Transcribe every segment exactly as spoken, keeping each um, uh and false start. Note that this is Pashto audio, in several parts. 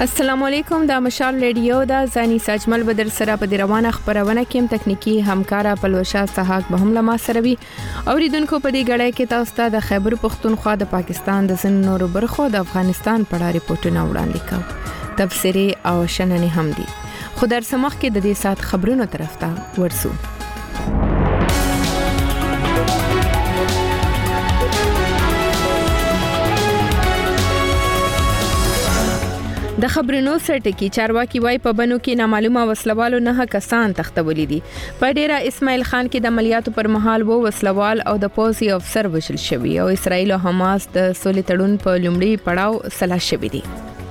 السلام علیکم دا مشال ریډیو دا زانی ساجمل بدر سره په روانه خبرونه کې تکنیکی همکارا پلوشا صحاق به هم لما سره وي اوریدونکو په دې غړې کې تاسو ته د خیبر پختونخوا د پاکستان د سن نورو برخو د افغانستان په اړه ریپورتونه وړاندې کوم تفسیری او شننې هم دي خو در سمخ کې د دې سات خبرونو طرف ته ورسو د خبرونو سرټکی چارواکي وای په بنو کې نامعلومه وسلوالو نه کسان تختولې دي په ډیره اسماعیل خان کې د عملیاتو پر مهال وو وسلوال او د پوزي افسر وشل شوی او اسرائیل او حماس د سولې تړون په لومړي پړاو سلا شوی دي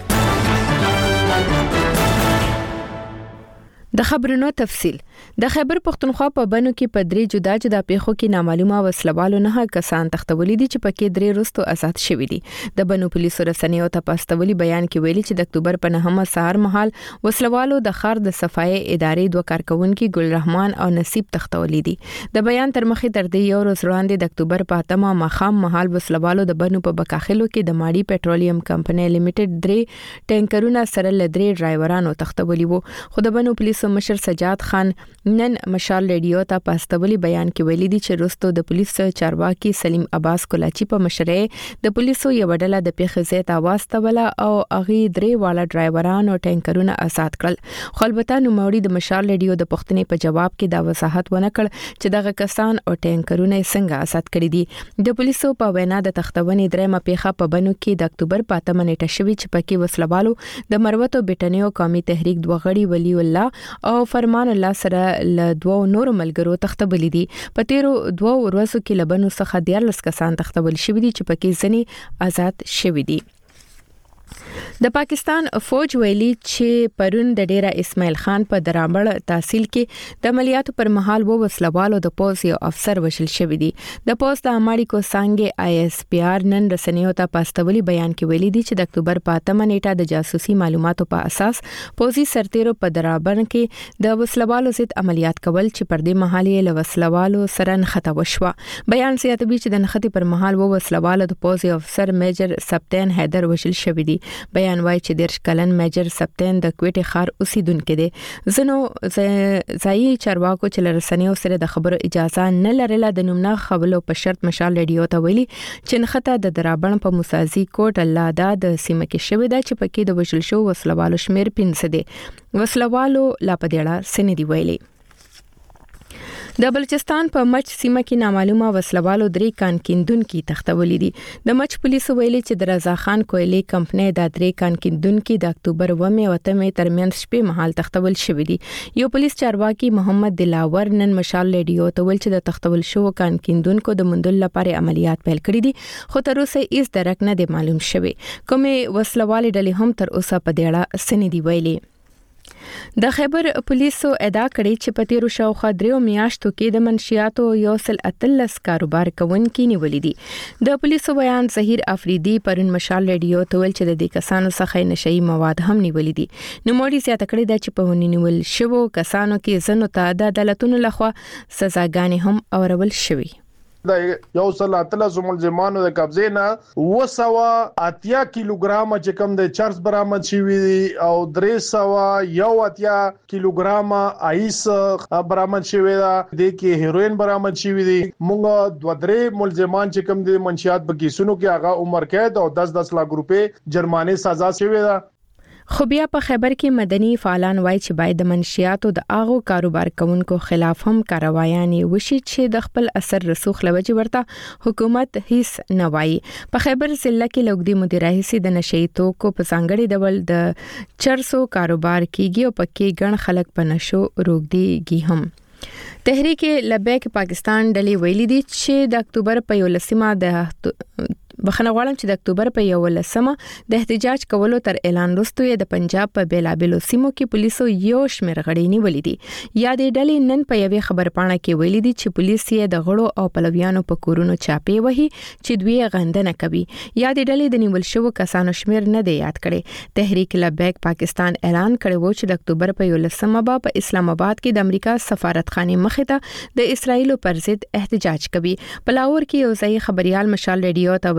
د خبرونو تفصیل د خیبر پختونخوا په بنو کې په درې جدا جدا پیښو کې نامعلومه وسلوالو نه کسان تختولې دي چې پکې درې رستو آزاد شوي دي د بنو پولیسو رسنیو ته پاستولي بیان کې ویلي چې د اکتوبر په نهمه سهار مهال وسلوالو د خار د صفای ادارې دوه کارکونکو ګل رحمان او نصیب تختولې دي د بیان تر مخې تر دې یو ورځ وړاندې د اکتوبر په اتمه مخام مهال وسلوالو د بنو په بکاخلو کې د ماړي پټرولیم کمپنۍ لیمیټډ درې ټینکرونه سره لدرې ډرایورانو تختولي وو خو د بنو پولیسو مشر سجاد خان نن مشال ریډیو ته پاستولي بیان کې ویلي دي چې رستو د پولیس چارواکي سلیم عباس کولاچی په مشرۍ د پولیسو یو ډله د پیښې ځای ته واستوله او اغي درې والا ډرایوران او ټینکرونه آزاد کړل خو البته نوموړي د مشال ریډیو د پښتنې په جواب کې دا وضاحت ونه کړ چې دغه کسان او ټینکرونه څنګه آزاد کړي دي د پولیسو په وینا د تختونې درېمه پیښه په بنو کې د اکتوبر په اتمه نیټه شوې چې پکې وسلوالو د مروتو بټنیو قومي تحریک دوه غړي ولی الله او فرمان الله سره ل دوه نور ملګرو تختبل دي په تیرو دوه ورځو کې لبنو څخه دیارلس کسان تختبل شوي دي چې پکې ځنې آزاد شوي دي د پاکستان فوج ویلي چې پرون د ډیره اسماعیل خان په درامړ تحصیل کې د عملیاتو پر مهال وو وسلوالو د پوز یو افسر وشل شوی دی د پوز د اماړي کو څنګه آی اس پی آر نن رسنیو ته پاستولي بیان کې ویلي دي چې د اکتوبر په اتمه نیټه د جاسوسي معلوماتو په اساس پوزي سرتیرو په درابن کې د وسلوالو ضد عملیات کول چې پر دې مهال یې له وسلوالو سره نخته وشوه بیان زیاتوي چې د نخته پر مهال وو وسلوالو د پوز یو افسر میجر سپتین حیدر وشل شوی دی بیان وايي چې دیرش کلن میجر سپتین د کوټي خار اوسیدونکو دي زنو ځای چارواکو چې لرسنیو سره د خبرو اجازه نه لرله د نومنا خبرو په شرط مشال ریډیو ته ویلي چې نخته د درابن په موسازي کوټ الله دا د سیمه کې شوې ده چې پکې د وشل شو وسلوالو شمیر پنځه دي وسلوالو لا پدېړه سندي ویلي د بلوچستان په مچ سیمه کې نامعلومه وسلوالو درې کان کیندونکو تختولې دي د مچ پولیسو ویلي چې د رضا خان کویلي کمپنۍ د درې کان کیندونکو د اکتوبر اووه او اتمه ترمنځ شپې مهال تختول شوې دي یو پولیس چارواکي محمد دلاور نن مشال ریډیو ته ویل چې د تختول شو کان کیندونکو د مندل لپاره عملیات پیل کړي دي خو تر اوسه هیڅ درک نه دی معلوم شوی کومه وسلوالې ډلې هم تر اوسه په دېړه سندي ویلي د خیبر پولیسو ادعا کړې چې په تیرو شاوخوا دریو میاشتو کې د منشیاتو یو سل اتلس کاروبار کوونکي نیولې دي د پولیسو بیان ظهیر افریدي پرون مشال ریډیو ته ویل چې د دې کسانو څخه نشئی مواد هم نیولې دي نو موري زیاته کړې ده چې په ونیول شوو کسانو کې زنو ته د عدالتونو لخوا سزاګانې هم اورول شوي د یو سل اتلس ملزمانو د قبضې نه وسوا اتیا کیلوګرام چې کم د چرس برآمد شوی او درې سوا یو اتیا کیلوګرام ایس برآمد شوی دا د کې هیروین برآمد شوی دي موږ دوه درې ملزمان چې کم د منشیات په کیسونو کې هغه عمر قید او دس دس لک روپے جرمانه سزا شوی دا خو بیا په خیبر کې مدني فعالان وایي چې باید د منشیاتو د اغو کاروبار کوونکو خلاف هم کاروایانې وشي چې د خپل اثر رسوخ لوجه ورته حکومت هیڅ نه وایي په خیبر ضلع کې لوګدي مدیر رئیس د نشئی توکو په څنګهړي ډول د چرسو کاروبار کیږي او پکې ګڼ خلک په نشو روګديږي هم تحریک لبیک پاکستان ډلې ویلي دي چې د اکتوبر په یولسمه د بخنه غواړم چې د اکتوبر په یولسمه د احتجاج کولو تر اعلان وروسته د پنجاب په بیلابلو سیمو کې پولیسو یو شمېر غړي نیولې دي یا د ډلې نن په یوې خبرپاڼه کې ویلي دي چې پولیس یې د غړو او پلویانو په کورونو چاپې وهي چې دوی غندنه کوي یا د ډلې د نیول شوو کسانو شمېر نه دی یاد کړي تحریک لبیک پاکستان اعلان کړی و چې د اکتوبر په یولسمه په اسلام آباد کې د امریکا سفارتخانه مخې ته د اسرایل پر ضد احتجاج کوي په لاهور کې یو ځای خبريال مشال ریډیو ته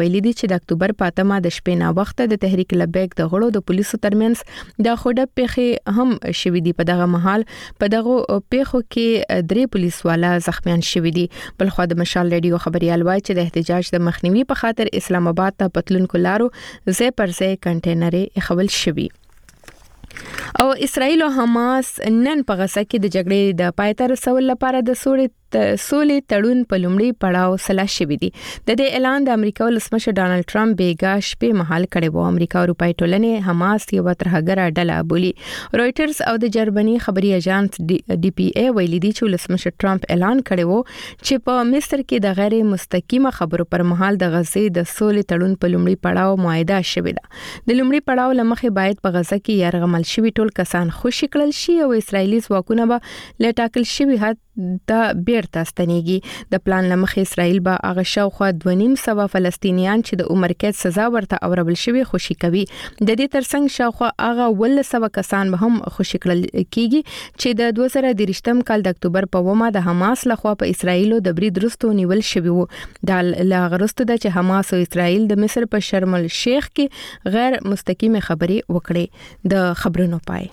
ویلي دي چې د اکتوبر په اتمه د شپې نا وخت د تحریک لبیک د غړو د پولیسو ترمنځ د خوډه پیخي هم شوې دي. په دغه مهال په دغه پیخو کې درې پولیس والا زخمیان شوې دي. بل خو د مشال ریډیو خبريال وایي چې د احتجاج د مخنیوي په خاطر اسلام آباد ته پتلونکو لارو زې پر زې کنټینرې خول شوي. او اسرائیل او حماس نن په غزه کې د جګړې د پای ته رسولو لپاره د سولې سولې تړون په لومړي پړاو سلا شوې دي. د دې اعلان د امریکا ولسمشر ډانلډ ټرمپ بیګا شپې مهال کړی و. امریکا او اروپای ټولنې حماس یو ترهګره ډله بولي. رويټرز او د جرمني خبري اژانس ډي پی ای ویلي دي چې ولسمشر ټرمپ اعلان کړی و چې په مصر کې د غیر مستقیمه خبرو پر مهال د غزې د سولې تړون په لومړي پړاو معاهده شوې ده. د لومړي پړاو لمخې باید په غزه کې يرغمل شوي ټول کسان خوشی کړل شي او اسرایلی ځواکونه به لټاکل شوي حد ته بیرته ستنېږي. د پلان لمخې اسرائیل به هغه شاوخوا دوه نیم سوه فلسطینیان چې د عمر قید سزا ورته اورول شوی خوشی کوي. د دې ترڅنګ شاوخوا هغه ول سوه کسان به هم خوشی کړل کیږي چې د دوه زره دریشتم کال د اکتوبر په ومه د حماس لخوا په اسرائیل د برید وروسته نیول شوی وو. د لغرسته د چې حماس او اسرائیل د مصر په شرم الشیخ کې غیر مستقیمه خبري وکړي. د خبرونو پای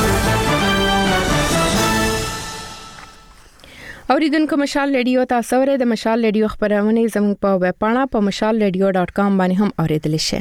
اوریدونکو مشال ریډیو تاسو ورته د مشال ریډیو خبرونه زموږ په ویب پاڼه په مشال ریډیو ډاټ کام باندې هم اوریدل شي.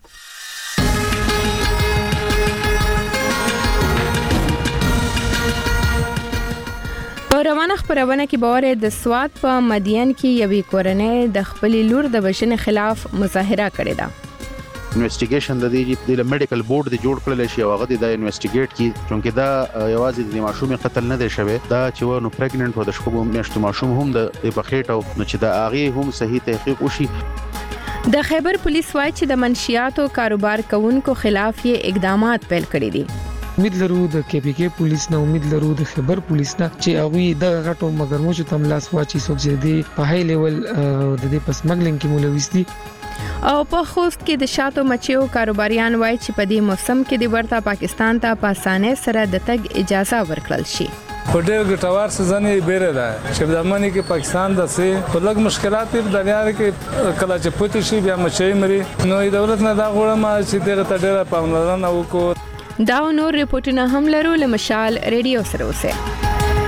په روانه خبرونه کې باور د سواد په مدین کې یوې کورنۍ د خپل لور د بشنه خلاف مظاهره کړې ده. انویسټیګیشن د دې د میډیکل بورډ د جوړ کړل شي او هغه د انویسټیګیټ کی چونکې دا یوازې د ماشومې قتل نه دی شوی دا چې ونه پریګننټ و د شپږو میاشتو ماشوم هم د بخېټو نو چې دا هغه هم صحیح تحقیق وشي. د خیبر پولیس وایي چې د منشیاتو کاروبار کوونکو خلاف یې اقدامات پیل کړي دي. امید لرو د کې پی کې پولیس نه امید لرو د خیبر پولیس نه چې هغه د غټو مګرموچو تملاس واچي څوک چې د په هاي لیول د دې پس مګلنګ کې مولوي دي. او په خوست کې د شاتو مچیو کاروباریان وایي چې په دې موسم کې د ورته پاکستان ته په اسانه سره د تګ اجازه ورکړل شي. په ډېر ګټور سيزن یې بیره ده چې د امنیت کې پاکستان د سه په لږ مشکلات په دنیا کې کله چې پټ شي بیا مچي مري نو دولت نه دا غوړم چې دغه تډره پاملرنه وکړو. دا نور ریپورتونه هم لرو له مشال ریډیو سره اوسه.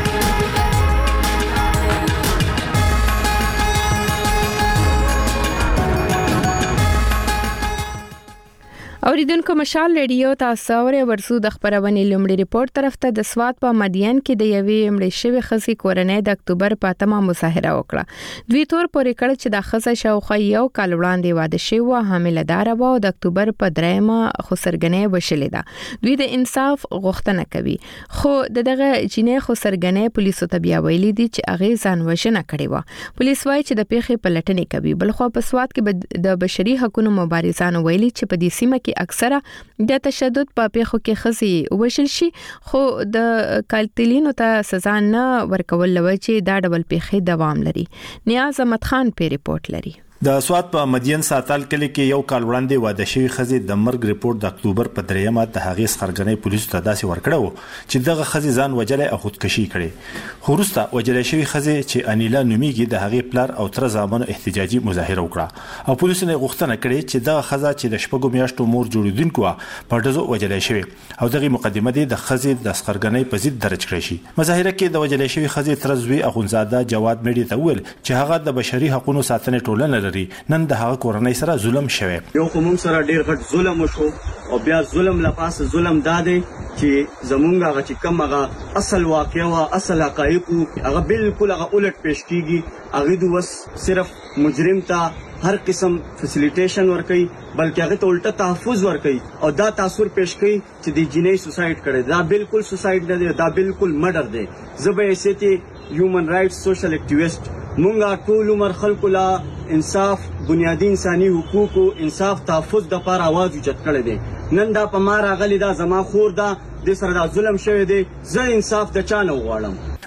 اوریدونکو مشال ریډیو تاسو ورې ورسو د خبرونه لومړی ریپورت طرف ته د سواد په مدین کې د یوې مړې شوی خزي کورنۍ د اکتوبر په اتمه مظاهره وکړه. دوی تور پورې کړ چې د خزه شاوخوا یو کال وړاندې واده شوی و حامله دار و د اکتوبر په دریمه خسرګنې وشلې ده. دوی د انصاف غوښتنه کوي خو دغه جنې خسرګنې پولیسو ته بیا ویلي دي چې اغه ځان وژنه کړې و. پولیس وایي چې د پیښې پلټنې کوي. بل خو په سواد کې د بشري حقوقو مبارزانو ویلي چې په دې سیمه کې اکثره د تشدد په پیښو کې خزي وشل شي خو د قاتلینو ته سزا نه ورکول لوي چې دا ډول پیښې دوام لري. نیاز احمد خان په ریپورت لري. د سواد په مدین ساتل کلی کې یو کال وړاندې واده شوی خزي د مرګ ریپورت د اکتوبر په دریمه د هغې خرګنې پولیسو ته داسې ورکړو چې دغه خزي ځان وجلې او خودکشي کړي. خو وروسته وجلې شوی خزي چې انیلا نومیږي د هغې پلار او تر زامنو احتجاجي مظاهره وکړه او پولیسو نه غوښتنه کړې چې دغه خزه چې د شپږو میاشتو مور جوړیدونکو په دزو وجلې شوی او دغه مقدمه دي د خزي د خرګنې په ضد درج کړی شي. مظاهره کې د وجلې شوی خزي تر زوی اخونزاده جواد میډي ته ویل چې هغه د بشري حقوقو ساتنې ټولنه نن د هغه کورنۍ سره ظلم شوی. یو کوم سره ډیر غټ ظلم وشو او بیا ظلم لپاره ظلم دادې چې زمونږ هغه چې کوم هغه اصل واقعا او اصل حقایق هغه بالکل هغه الټ پیش کیږي. هغه د وس صرف مجرم ته هر قسم فیسیلیټیشن ورکي بلکې هغه ته الټه تحفظ ورکي او دا تاثیر پیش کوي چې د جنې سوسایډ کړي. دا بالکل سوسایډ نه دی دا بالکل مرډر دی. زبې ایسيتي هیومن رائټس سوشل اکټیویسټ مونږه ټول عمر خلکو لا انصاف بنیادی انساني حقوق او انصاف تحفظ د لپاره आवाज اوچت کړی دی. نن دا په ما راغلی دا زما خور دا د سره دا ظلم شوی دی. زه انصاف د چا نه غواړم.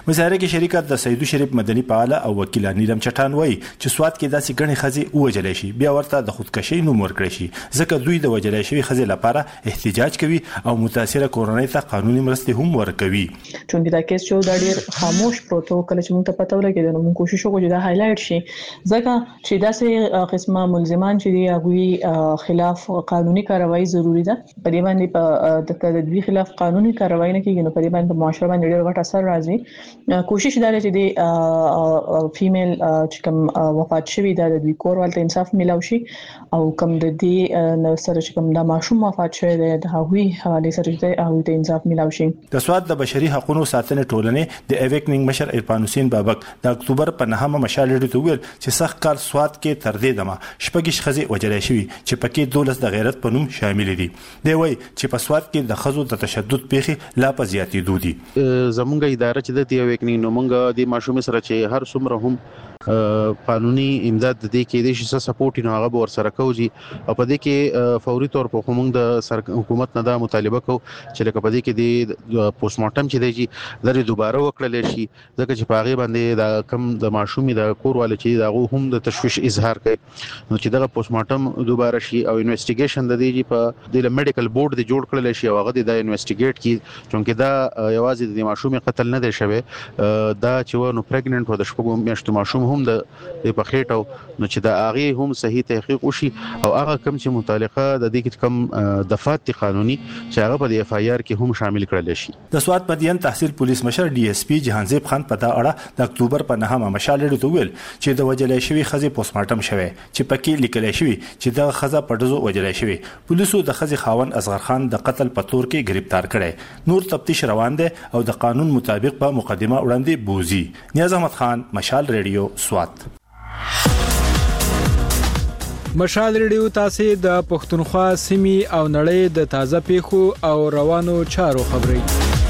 مظاهره کې شریکت د سیدو شریف مدني فعال او وکیل نیلم چټان وایي چې سواد کې داسې غني خزي وجلې شي بیا ورته د خودکشي نوم ورکړي شي ځکه دوی د وجلې شوی خزي لپاره احتجاج کوي او متاثره کورنۍ ته قانوني مرستې هم ورکوي. چون دا کیس چې دا ډیر خاموش پروتو کله چې موږ ته پته ولګیږي نو موږ کوشش وکړو چې دا هایلایټ شي ځکه چې داسې قسمه ملزمان چې دی هغه خلاف قانوني کاروایی ضروری ده. په دې باندې په د تدبیر خلاف قانوني کاروایی نه کیږي نو په دې باندې معاشره باندې ډیر غټ اثر راځي. کوشش دا چې دی فیمیل چې کوم وفات شوی دا د دوی کور ولته انصاف ملو شي او کوم د دې نو سره چې کوم د ماشوم وفات شوی دی د هغوی حواله سره چې هغه ته انصاف ملو شي. د سواد د بشري حقوقو ساتنې ټولنې د ایویکنینګ مشر عرفان حسین بابک د اکتوبر په نهمه مشال لري ته ویل چې سخت کار سواد کې تر دې دمه شپږ خزي وجلې شوی چې پکې دولس د غیرت په نوم شامل دي. دی وایي چې په سواد کې د خزو د تشدد پیخي لا په زیاتې دودي. زمونږ اداره چې د ایویکنینګ نو مونږ د ماشوم سره چې هر څومره هم قانوني امداد د دې کې د شي سپورټ نه هغه ور سره کوي او په دې کې فوري تور په کوم د حکومت نه دا مطالبه کو چې لکه په دې کې د پوسټ مارټم چې دی لري دوباره وکړل شي ځکه چې پاغي باندې دا کم د ماشومي د کور والي چې دا هم د تشويش اظهار کوي نو چې دا پوسټ مارټم دوباره شي او انویسټیګیشن د دې په د میډیکل بورډ د جوړ کړل شي او هغه د انویسټیګیټ کی چونکه دا یوازې د ماشومي قتل نه دی شوی دا چې نو پریګننټ و د شپږو میاشتو ماشوم هم د په خېټو نو چې دا هغه هم صحیح تحقیق وشي او هغه کم چې متعلقه د دې کم دفعات قانوني چې هغه په اف آی آر کې هم شامل کړل شي. د سواد مدین تحصیل پولیس مشر ډي اس پی جهانزیب خان په دا اړه د اکتوبر په نهمه مشال لري ته ویل چې د وجلې شوی خزي پوسټ مارټم شوی چې پکې لیکل شوی چې د خزه په دزو وجلې شوی. پولیسو د خزي خاون اصغر خان د قتل په تور کې گرفتار کړي. نور تفتیش روان دي او د قانون مطابق په مقدمه وړاندې بوزي. نیاز احمد خان مشال ریډیو سواد. مشال ریډیو تاسو د پښتونخوا سیمې او نړۍ د تازه پیښو او روانو چارو خبري.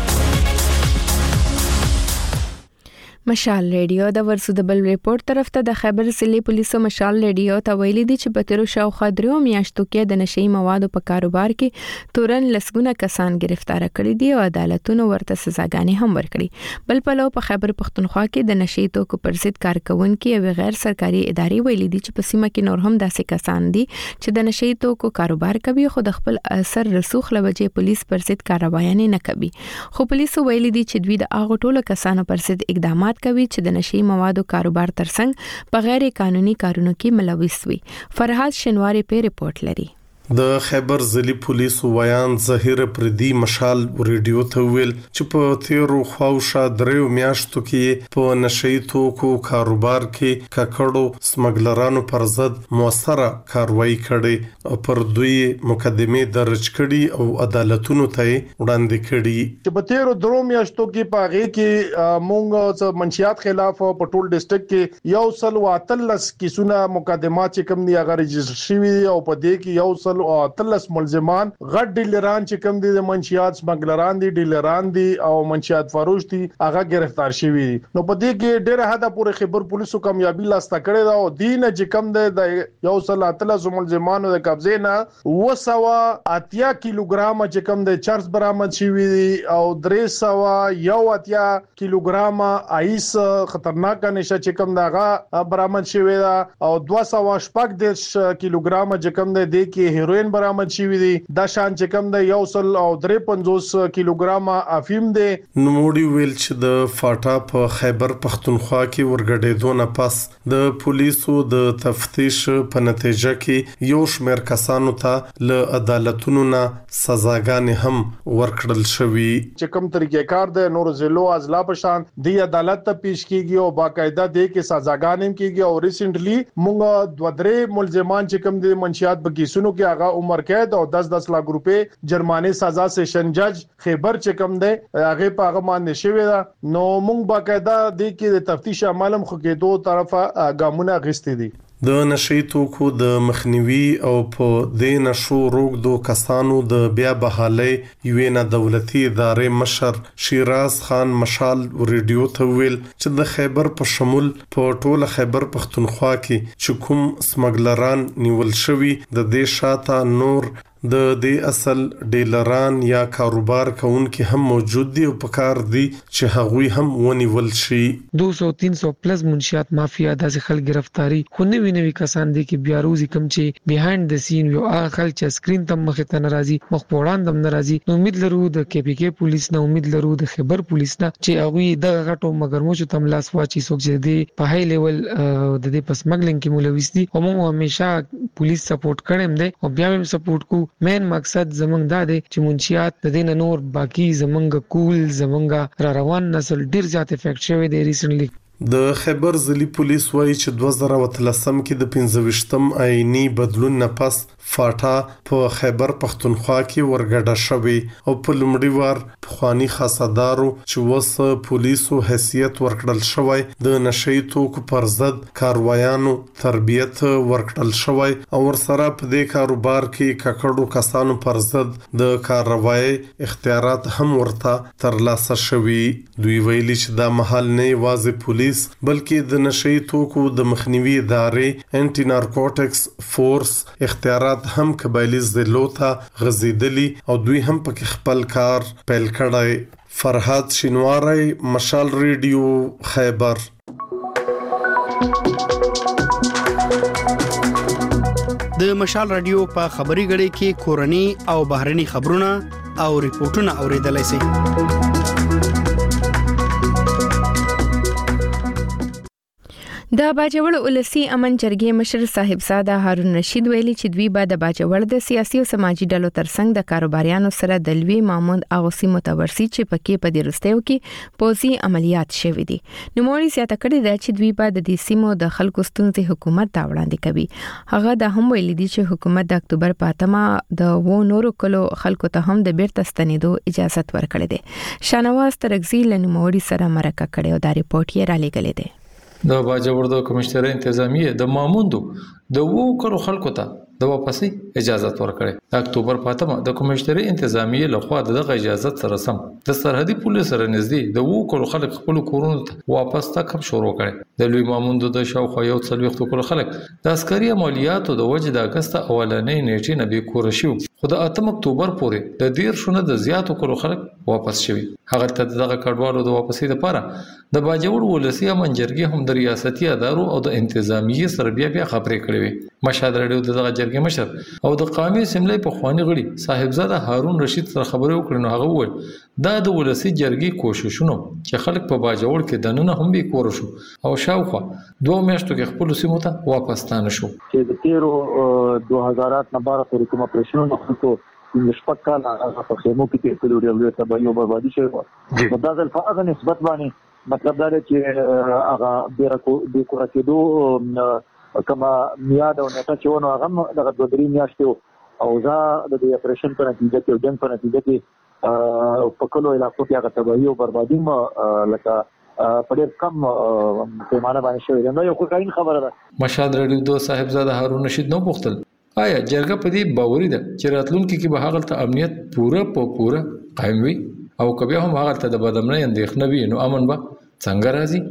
مشال ریډیو د ورسودبل ریپورت طرف ته د خیبر ضلع پولیسو مشال ریډیو ته ویلي دي چې په تیرو شاوخوا دریو میاشتو کې د نشئی موادو په کاروبار کې تورن لسګونه کسان گرفتار کړي دي او عدالتونو ورته سزاګانې هم ورکړي. بل پلو په خیبر پښتونخوا کې د نشئی توکو پر ضد کارکونکو او غیر سرکاري ادارې ویلي دي چې په سیمه کې نور هم داسې کسان دي چې د نشئی توکو کاروبار کوي خو د خپل اثر رسوخ لوجې پولیس پر ضد کاروایي نه کوي. خو پولیسو ویلي دي چې دوی د هغه ټولو کسانو پر ضد اقدامات کوي چې د نشئی موادو کاروبار ترڅنګ په غیر قانوني کارونو کې ملوث وي. فرحات شنواری په ریپورت لري. د خیبر ضلع پولیسو ویان ظهیر پردي مشال ریډیو ته ویل چې په تیرو خواوشا دریو میاشتو کې په نشئی توکو کاروبار کې ککړو سمګلرانو پر ضد موثره کاروایی کړي او پر دوی مقدمه درج کړي او عدالتونو ته وړاندې کړي. چې په تیرو درو میاشتو کې پاغه کې مونږ منشيات خلاف په ټول ډیسټریکټ کې یو سل واتلس کیسونه مقدمات چې کوم دي هغه رجسټر شوي او په دې کې یو سل او تلس ملزمان غټ ډیلران چې کوم دي د منشيات سمګلران دي ډیلران دي او منشيات فروش دي هغه گرفتار شوي دي. نو په دې کې ډېر حدا پورې خبر پولیسو کامیابی لاسته کړې ده او دین چې کوم د یو سل تلس ملزمانو د قبضې نه وسوا اتیا کیلوګرام چې کوم د چرس برآمد شوي دي او درې سوا یو اتیا کیلوګرام ایس خطرناک نشه چې کوم دغه برآمد شوي ده او دوه سوا شپږ د کیلوګرام چې کوم د دې کې هیروین برآمد شوی دی. دا شان چې کوم د یو سل او درې پنځوس کیلوګرام افیم دی. نوموړي ویل چې د فاټا په خیبر پښتونخوا کې ورګډېدو نه پس د پولیسو د تفتیش په نتیجه کې یو شمېر کسانو ته له عدالتونو نه سزاګانې هم ورکړل شوې. چې کوم طریقې کار د نور ضلعو اضلاع په شان دی عدالت ته پیش کیږي او باقاعده دی کې سزاګانې کیږي او ریسنټلی موږ دوه درې ملزمان چې کوم د منشيات بګي سونو کې هغه عمر قید او دس دس لک روپے جرمانه سزا سیشن جج خیبر چې کم دی هغه په هغه باندې شوی دا. نو موږ باقاعده د کې د تفتیش عملم خو کې دوه طرفه ګامونه غستې دي. د نشئی توکو د مخنیوي او په دې نشو روغدو کسانو د بیا بحالي یو نه دولتي ادارې مشر شیراز خان مشال ریډیو ته ویل چې د خیبر په شمول په ټوله خیبر پښتونخوا کې چې کوم سمګلران نیول شوی د دې شاته نور د دې اصل ډیلران یا کاروبار کوونکي هم موجود دي او په کار دي چې هغوی هم ونیول شي. دو سو تین سو پلس منشیات مافیا داسې خلک گرفتاری خو نوی نوی کسان دي کې بیا روزي کم چې بیهایند د سین یو هغه خلک چې سکرین تم مخ ته ناراضي مخ پوړان دم ناراضي. نو امید لرو د کې پی کې پولیس نه امید لرو د خبر پولیس نه چې هغه د غټو مگرموچو تم لاس واچي څوک چې دی په هاي لیول د دې پس مګلنګ کې مولوي دي او موږ همیشه پولیس سپورټ کړم دي او بیا هم سپورټ کو. مین مقصد زمونږ دا دی چې منشیات د دین نور باقی زمونږ کول زمونږ را روان نسل ډیر زیات افیکټ شوی دی ریسنټلی. د خیبر ضلعي پولیس وایي چې دوه زره وتلسم کې د پنځه ویشتم آئینی بدلون نه پس فاټا په خیبر پښتونخوا کې ورګډه شوی او په لومړي وار پخوانی خاصدارو چې وس پولیسو حیثیت ورکړل شوی د نشئی توکو پر ضد کاروایانو تربیت ورکړل شوی او ورسره په دې کاروبار کې ککړو کسانو پر ضد د کاروایی اختیارات هم ورته ترلاسه شوی. دوی ویلي چې دا محل نه واځي پولیس بلکې د نشئی توکو د مخنیوي ادارې انټي نارکوټکس فورس اختیارات هم قبایلی ضلعو ته غزیدلی او دوی هم پکې خپل کار پیل کړی. فرحات شینواری، مشال ریډیو، خیبر. د مشال رادیو په خبري غړي کې کورني او بهرني خبرونه او ریپورتونه اوریدلای شئ. د باجوړ ولسی امن جرګې مشر صاحب زاده هارون رشید ویلي چې دوی به د باجوړ د سیاسي او سماجی ډلو ترڅنګ د کاروباریانو سره د لوی مامود اغوسی متورسي چې پکې په دې رستیو کې پوزي عملیات شوې دي. نو موري زیاته کړې ده چې دوی به د دې سیمو د خلکو ستونزې حکومت ته وړاندې کوي. هغه د هم ویلي دي چې حکومت د اکتوبر په اتمه د و نورو کلو خلکو ته هم د بیرته ستنېدو اجازه ورکړې ده. شانواز ترغزی لنموړي سره مرکه کړې او دا ریپورت یې را لګلې ده. د باجوړ د کمشنر انتظامیه د ماموندو د وو کړو خلکو ته د واپسي اجازه ورکړي. د اکتوبر په اتمه د کمشنر انتظامیه لخوا دغه اجازه سره سم د سرحدي پولیس سره نږدې د وو کړو خلک خپل کورونو ته واپس تکب شروع کړي. د لوی ماموندو د شاوخوا یو څلويخت کړو خلک د عسکري عملیاتو د وجه د اگست اولنې نیټې نه به کور شو خو د اتم اکتوبر پورې د ډیر شونه د زیاتو کړو خلک واپس شوي. هغه ته دغه کډوالو د واپسي لپاره د باجوړ ولسی امن جرګې هم د ریاستي ادارو او د انتظامیه سره بیا بیا خبرې کړې. مشهد رادیو دغه جرګې مشر او د قومي اسمبلی په خواني غړي صاحب زاده هارون رشید سره خبرې وکړې. نو هغه وویل دا د ولسی جرګې کوششونه چې خلک په باجوړ کې دننه هم به کور شو او شاوخوا دوه میاشتو کې خپل سیمو ته واپس تانه شو. چې د تیرو دوه هزار نه بار پورې کوم اپریشنونه خلکو د شپږ کال هغه په خیمو کې تیر کړو ډېر ته به یو بربادي شوی. په دغه الفاظ نسبت باندې مطلب دا دی چې هغه بیرکو د کور کېدو کما میاد او نتا چې ونه هغه دغه دوه درې میاشتې او ځا د اپریشن په نتیجه کې جنگ په نتیجه کې په کلو علاقو کې هغه تباہي او بربادي ما لکه په ډېر کم پیمانه باندې شوی. دا یو ښه خبره ده. مشهد رادیو دو صاحب زاده هارون رشید نو پوښتل آیا جرګه په دې باوري ده چې راتلونکي کې به هغه ته امنیت پوره په پوره قائم وي او کبه هم هغه ته د بدامنۍ اندېښنه وي نو امن به څنګه راځي؟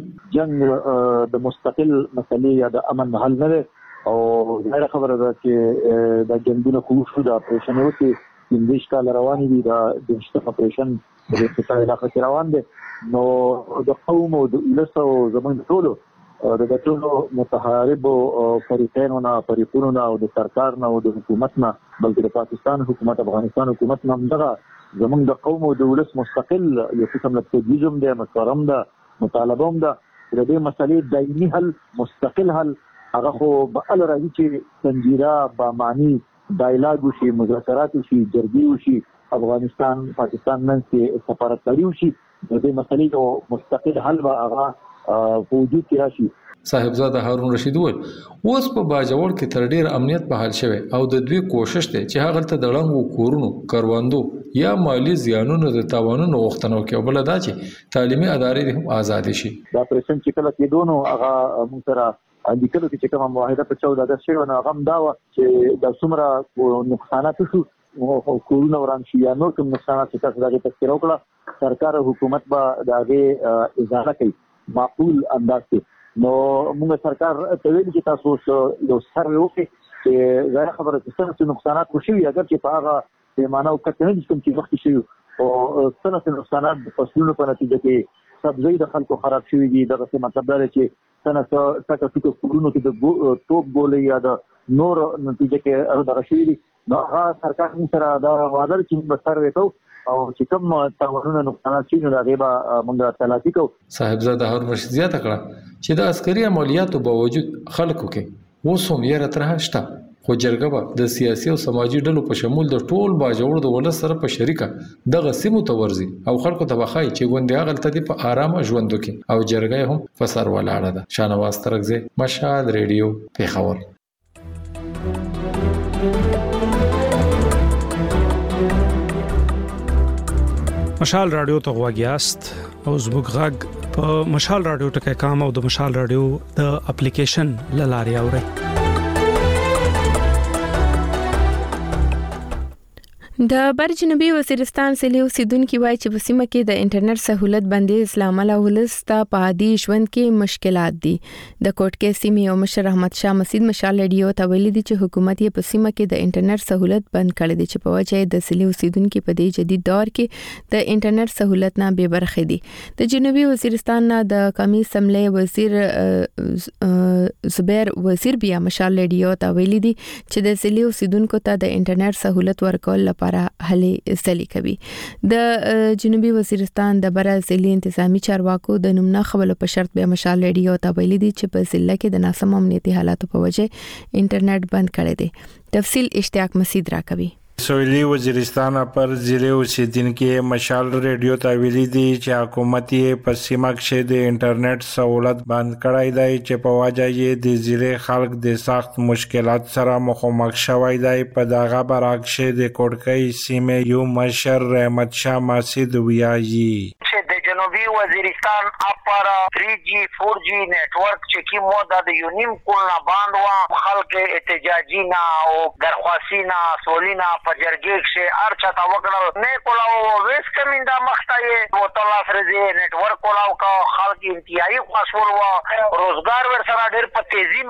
جنگ د مستقل مسلې یا د امن محل نه او ظاهر خبره ده چې د جنگونو کوشش د اپریشن وکړي د کال رواني دي د دشت اپریشن د اقتصاد علاقه کې روان دي. نو د قوم او د لسو زمون ټولو د ټولو متحارب فریقین او فریقونو او د سرکار نه او د حکومت نه بلکې د پاکستان حکومت افغانستان حکومت نه دغه زمون د قوم او د ولس مستقل یو قسم له تجویزم د مشورم ده مطالبه هم ده د دې مسلې دایمي حل مستقل حل هغه خو به ال راځي چې سنجیرا با معنی ډایلاګ وشي مذاکرات وشي جرګې وشي افغانستان پاکستان نن کې سفارتکاري وشي د دې مسلې او مستقل حل به هغه په وجود کې راشي. صاحب زاده هارون رشید وویل اوس په باجوړ کې تر ډیر امنیت په حال شوی او د دوی کوشش دی چې هغه ته د لنګو کورونو کاروندو یا مالی زیانونو د تاوانونو وختنو کې بل دا چې تعلیمي ادارې هم آزاد شي. دا پرسن چې کله کې دونو هغه موږ سره لیکلو چې کومه معاهده په چودہ اگست شوه نو هغه دا چې د څومره نقصانات شو او کورونه وران شي یا نور کوم نقصانات چې تاسو دغه تذکره وکړه سرکار حکومت به دغه ازاله کوي معقول انداز کې. نو موږ سرکار ته ویل چې تاسو یو سر وکړي چې دا خبره چې څه نقصانات وشي اگر چې په هغه پیمانه او کتنه د کوم چې وخت شي او څه نقصانات د فصلونو په نتیجه کې سبزی د خلکو خراب شوی دي دغه څه مطلب دا چې څنګه څه څه څه کورونو کې د توپ بولې یا د نور نتیجه کې دغه شوی دي نو هغه سرکار سره دا وعده چې به سره وکړو او چې کوم تاوانونه نقصانات شي نو دا غیبه موږ تلافي کوو. صاحبزاده هارون رشید زیاته کړه چې د عسکري عملیاتو باوجود خلکو کې وسوم یې راتره شته خو جرګه به د سیاسي او سماجی ډلو په شمول د ټول باجوړ د ولس سره په شریکه دغه سیمو ته ورځي او خلکو ته بخای چې ګوندې غلطه دي په آرامه ژوند وکړي او جرګه هم فسر ولاړه ده. شانواز ترغزه مشهد ریډیو پیښور. مشال رادیو ته غواګیاست او زموږ غږ په مشال رادیو ټکي کام او د مشال رادیو د اپلیکیشن لاري اوري. د بر جنوبي وزیرستان سلی اوسیدونکو وایي چې په سیمه کې د انټرنیټ سہولت باندې اسلام الله ولستا په عادي ژوند کې مشکلات دي. د کوټکې سیمې او مشر احمد شاه مسعود مشال ریډیو ته ویلي دي چې حکومت یې په سیمه کې د انټرنیټ سہولت بند کړی دی چې په وجه د سلی اوسیدونکو په دې جدید دور کې د انټرنیټ سہولت نه بے برخې دي. د جنوبي وزیرستان نه د قومي اسمبلی وزیر زبیر وزیر بیا مشال ریډیو ته ویلي دي چې د سلی اوسیدونکو ته د انټرنیټ سہولت ورکول لپاره هلې سلی کوي. د جنوبي وزیرستان د بر ضلع انتظامی چارواکو د نومنا خبرو په شرط به مشال ریډیو ته ویلي دي چې په ضلع کې د ناسم امنیتي حالاتو په وجه انټرنیټ بند کړی دی. تفصیل اشتیاق مسعود راکوي. سویلی وزیرستان پر ضلع اوسیدونکو مشال ریډیو ته ویلي دي چې حکومت یې په سیمه کې د انټرنیټ سہولت بند کړی دی چې په وجه یې د ضلع خلک د سخت مشکلات سره مخامخ شوی دی. په دغه برعکس د کوټکۍ سیمې یو مشر احمد شاه مسعود وایي چې د جنوبي وزیرستان اپر تھری جی فور جی نیټورک چې کی موده د یونیم کولنا باند وا خلک احتجاجی نه او درخواستي نه سولینا جرګې کې ارچا تا وکړل نه کولاو وېس کمیندا مختایې او تلاش رزي نیټورک کولاو کا خلک انتیاي خاصول وا روزګار ور سره ډېر په تیزی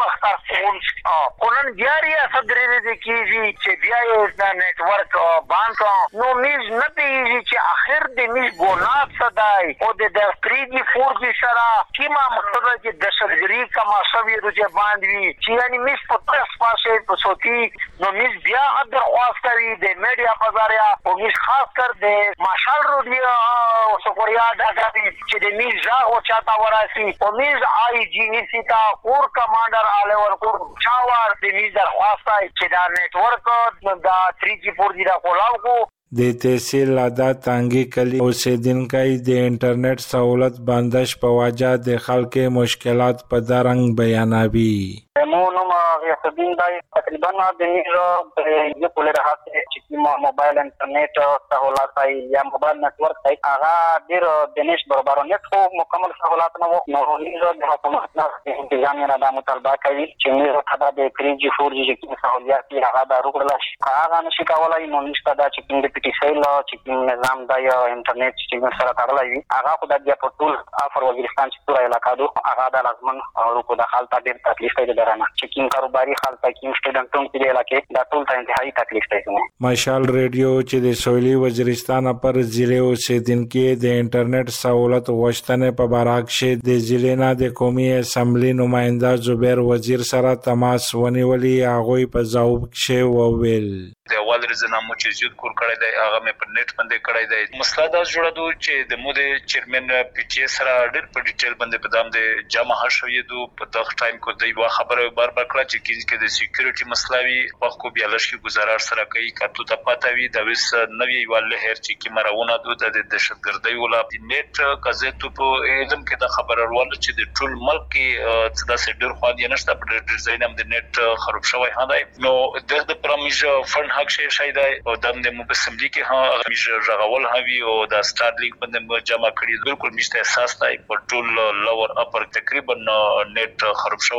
مختص کونن جاری صدرې دي کیږي چې بیا یې د نیټورک باندې نو میز نه پیږي چې اخر د میز ګونات صداي او د تھری جی فور جی سره کیما مقصد چې د شګری کما شوی د باندې چې یعنی میز په تاسو پاسه په سوتی نو میز بیا حد خواست کوي د میډیا په ذریعہ او میز خاص کر د ماشال روډیا او شکریا دا کوي چې د میز ځا او چاته وراسي او میز آی جی سی تا کور کمانډر آله ورکو چاوار د میز درخواست چې دا نیټورک دا تھری جی فور جی دا کولاو کو د تحصیل عادت انګي کلی اوسیدونکو د انټرنیټ سہولت بندش په وجه د خلکو مشکلات په درنګ بیانوي. مو نو ما یسدین دای تقریبا د نیرو د کولر راځي چې موبایل انټرنیټ سہولت ای یا موبایل نتورک ای هغه ډیر د نش برابرونه خو مکمل سہولت نه وو نو نیرو د حکومت نه انتظامیه نه د مطالبه کوي چې نیرو ته د تھری جی فور جی کې سہولیات هغه د روغړل شي هغه نشي کولای نو نشته دا چې د پی ټی سی لا چې نظام د انټرنیټ چې سره تړلای وي هغه خو د بیا په ټول افر وزیرستان چې پورا علاقہ دو هغه د لازمن روکو د حالت ډیر تکلیف دی درانه چې کوم کاروباري حالت کې سټوډنټونو کې علاقې د ټول ته انتهایی تکلیف دی. مشال ریډیو چې د سویلی وزیرستان پر ضلع اوسیدونکو د انټرنیټ سہولت غوښتنې په برعکس د ضلع نه د قومي اسمبلی نماینده زبیر وزیر سره تماس ونیولي هغه په ځواب کې وویل د اول رزنامو چې زیات کور کړی دی هغه مې پر نیټ باندې کړی دی مسله دا جوړه دو چې د مو د چیرمن پی ټی اس سره ډېر په ډیټیل باندې په دام د جمع شوې دو په دغه ټایم کې د یو خبره بار بار کړه چې کې د سکیورټي مسلوي په خو بیا لږ کې گزارش سره کوي کاتو ته پاتې وي د وس نوې ول هر چې کې مرونه دو د دهشتګردۍ ولا د نیټ کزه په علم کې د خبره ورول چې د ټول ملک کې څه د سډر خو دی نشته په ډیزاین هم د نیټ خراب شوی هداي نو د پرمیج فند حق شي شاید او د موږ اسمبلی کې ها میش رغول هوی او د سٹار لیګ باندې جمع کړي بالکل مشته احساس دی په ټول لوور اپر تقریبا نیټ خراب شوی دی.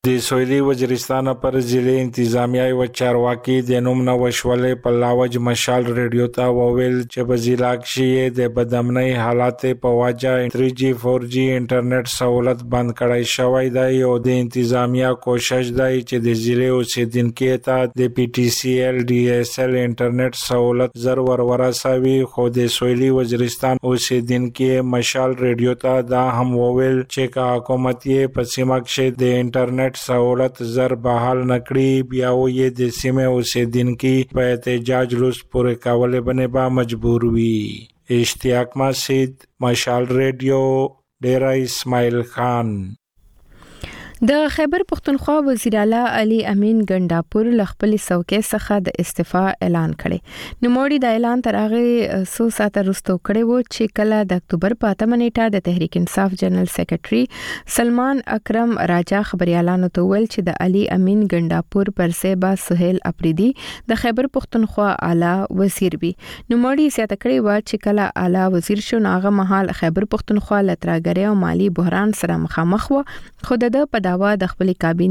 د سویلي وزیرستان پر ضلع انتظامیه او چارواکي د نوم نو وشولې په لاوج مشال ریډیو ته وویل چې په ضلع کې د بدامنۍ حالات په وجه تھری جی فور جی انټرنیټ سہولت بند کړای شوی دی او د انتظامیه کوشش دی چې د ضلع اوسیدونکو ته د پی ټی سی ایل ډي ایس ایل انټرنیټ سہولت زر ور ورسوي. خو د سویلي وزیرستان اوسیدونکو مشال ریډیو ته دا هم وویل چې کا حکومت یې په سیمه کې د انټرنیټ سہولت زر بحال نکړي بیا وې د سیمه اوسیدونکو په احتجاج لوس پورې کولې باندې با مجبور وي. اشتیاق مسجد مشال ریډیو ډیرا اسماعیل خان. د خیبر پختونخوا وزیر اعلی علي امین ګنداپور لخپل څوکۍ څخه د استعفا اعلان کړي. نوموړي د اعلان تر هغه څو ساعته وروسته کړی و چې کله د اکتوبر په اتمه نیټه د تحریک انصاف جنرال سیکریټري سلمان اکرم راجا خبريالانو ته ویل چې د علي امین ګنداپور پر سیبا سہیل اپریدي د خیبر پختونخوا اعلی وزیر وي. نوموړي زیاته کړی و چې کله اعلی وزیر شو هغه مهال خیبر پختونخوا لتراګری او مالی بحران سره مخامخ و. خو د په داوا د خپل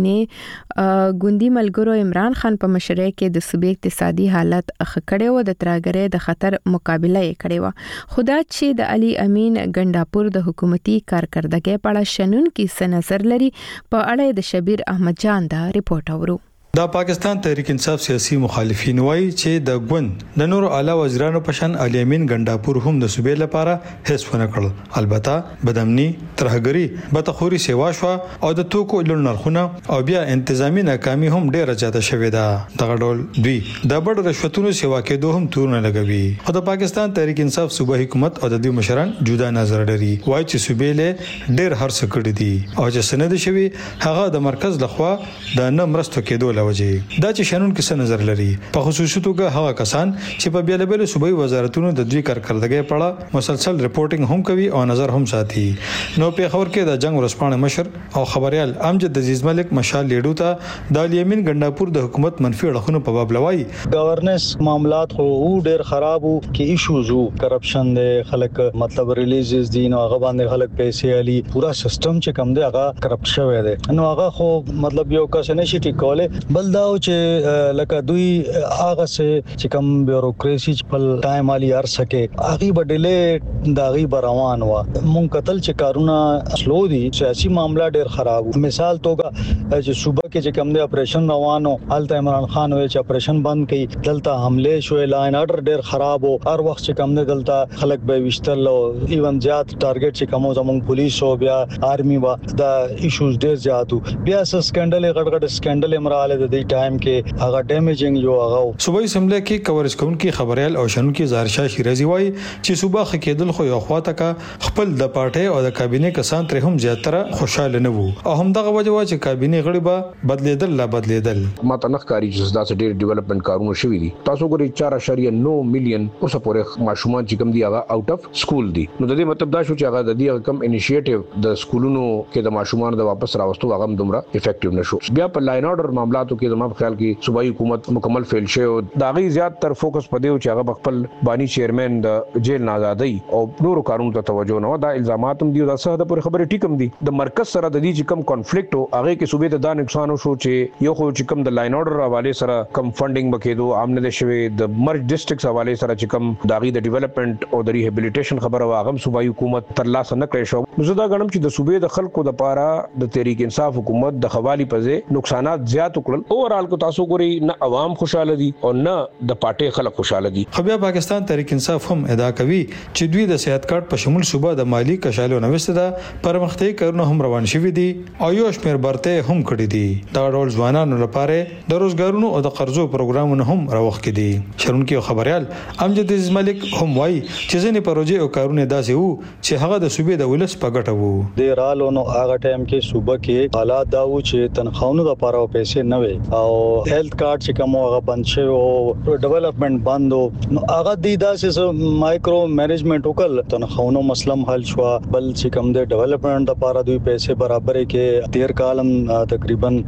کابینه ګوندی ملګرو عمران خان په مشرۍ کې د صوبې اقتصادي حالت خکړې و د تراګرې د خطر مقابله یې کړې و. خدا چې د علي امین ګنداپور د حکومتي کارکردګۍ په اړه شنن کې څه نظر لري په اړه د شبیر احمد جان دا ریپورت اورو. د پاکستان تحریک انصاف سیاسي مخالفین وایي چې د ګوند د نورو اعلی وزیرانو په شان علي امین ګنداپور هم د صوبې لپاره هیڅ ونه کړل. البته بدامني ترهګری بتخوري سیوا شو او د توکو لوړ نرخونه او بیا انتظامی ناکامي هم ډیره زیاته شوې ده. دغه ډول دوی د بډ رشوتونو سیوا کېدو هم تورونه لګوي. خو د پاکستان تحریک انصاف صوبه حکومت او د دوی مشران جدا نظر لري. وایي چې صوبې له ډیر هرڅ کړی دي او چې سند شوی هغه د مرکز لخوا د نه مرستو کېدو وجه دا چې شنن کې څه نظر لري. په خصوصي توګه هغه کسان چې په بیلابل صوبایي وزارتونو د دوی کارکړدګۍ په اړه مسلسل ریپورتینګ هم کوي او نظر هم ساتي. نو په خبر کې د جنگ ورسپانه مشر او خبريال امجد عزیز ملک مشال لیډو ته د علي امین ګنداپور د حکومت منفي اړخونو په باب لوي. گورننس معاملات خو ډېر خراب وو کې ایشوز وو کرپشن د خلک مطلب ریلیزز دي نو هغه باندې خلک پیسې علي پورا سیستم چې کم دی هغه کرپټ شوی دی. نو هغه خو مطلب یو کس نه شي ټیکوله بل دا چې لکه دوی هغه چې کوم بیوروکراسي په ټایم علي ارسکه هغه بدله دا غي روان و مونږ قتل چې کارونه سلو دي سیاسي معاملہ ډېر خراب. مثال توګه چې صوبه کې چې کوم دی اپریشن روانو حالت عمران خان وې چې اپریشن بند کړي دلته حمله شوې لاین اورډر ډېر خراب او هر وخت چې کوم دی دلته خلک به وشتل او ایون زیات ټارګټ چې کوم زموږ پولیس او بیا آرمي وا دا ایشوز ډېر زیاتو. بیا س سکندل غټ غټ سکندل امراله د دې ټایم کې هغه ډیمیجینګ یو هغه صوبایي اسمبلی کې کوریج کوونکی خبريال او شنو کې ظاهرشاه شیرازي وایي چې صوبه خکېدل خو یو خواته کا خپل د پارټي او د کابینه کسان تر هم زیاتره خوشاله نه وو او هم دغه وجه وا چې کابینه غړي به بدلیدل لا بدلیدل. ماته نخکاری چې داسې ډېر ډیولپمنٹ کارونه شوي دي. تاسو ګورئ چار اعشاریه نو میلیون اوس پورې ماشومان چې کوم دی هغه آوټ اف سکول دي. نو د دې مطلب دا شو چې هغه د دې کم انیشیټیو د سکولونو کې د ماشومان د واپس راوستو هغه دومره افیکټیو نشو. بیا په لاین اورډر معاملاتو کې زموږ خیال کې صوبایي حکومت مکمل فیل شوی او دا غي زیات تر فوکس پدې چې هغه خپل بانی چیرمن د جیل نازادي او نورو کارونو ته توجه نه و. دا الزامات هم دي دا څه د پوره خبره ټیکم دي. د مرکز سره د دې چې کم کنفلیکټ او هغه کې صوبې ته دا نقصان شو چې یو خو چې کم د لاین اورډر حواله سره کم فندینګ بکیدو عامله د شوی د مرج ډیسټریکټس حواله سره چې کم داغي د ډیولپمنٹ او د ریهابلیټیشن خبره واغم صوبایي حکومت تر لاس نه کړی شو. نو زه دا غنم چې د صوبې د خلکو د پاره د تحریک انصاف حکومت د حوالی پځه نقصانات زیات وکړل. اوورال کو تاسو ګوري نه عوام خوشاله دي او نه د پارټي خلک خوشاله دي. خو بیا پاکستان تحریک انصاف هم ادعا کوي چې دوی د صحت کارت په شمول صوبه د مالی کشالو نوښت ده پرمختګ کارونه هم روان شوي دي او یو شمېر برته هم کړی دي. دا ډول ځوانانو لپاره د روزګارونو او د قرضو پروګرامونه هم راوخکې دي. شرونکو خبريال امجد عزیز ملک هم وایي چې ځینې پروژې او کارونه داسې وو چې هغه د صوبې د ولس په ګټه وو. د رالو نو هغه ټایم کې صوبه کې حالات دا و چې تنخواونو لپاره پیسې نه وي او هیلث کارت چې کوم هغه بند شوی او ډیولپمنٹ بند نو هغه د داسې مایکرو مینجمنت وکړ تنخواونو مسلم حل شو. بل چې کوم د ډیولپمنٹ لپاره دوی پیسې برابرې کې تیر کالم تقریبا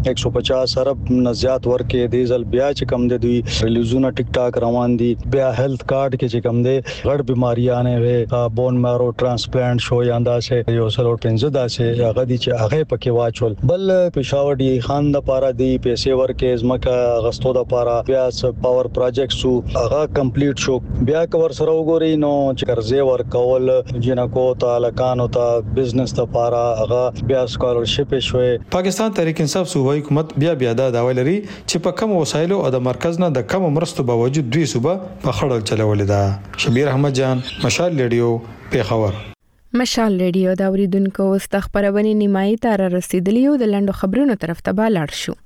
एक सौ पचास ارب نه زیات ورکې د ځل بیا چې کم د دوی ریلیزونه ټیک ټاک روان دي بیا هیلث کارت کې چې کم دي غړ بیماریاں نه بون مارو ترانسپلانټ شو یا انداسه یو سلو پنځه داسه هغه دي چې هغه پکې واچول بل پېښور دی خان د پاره دی پیسې ورکې زمکه غستو د پاره بیا پاور پروجیکټس هغه کمپلیټ شو بیا کور سره وګوري نو چې قرضې ورکول جنکو تعالی کانو ته بزنس ته پاره هغه بیا سکالرشپ شوي پاکستان تحریک انصاف صوبایي حکومت بیا بیا دا داوی لري چې په کم وسایلو او د مرکز نه د کم مرستو باوجود دوی صوبه په خړل چلولې ده شبیر احمد جان مشال ریډیو پیښور مشال ریډیو دا اوریدونکو واستخبارونې نیمایي تر رسیدلیو د لندو خبرونو طرف ته بالاړ شو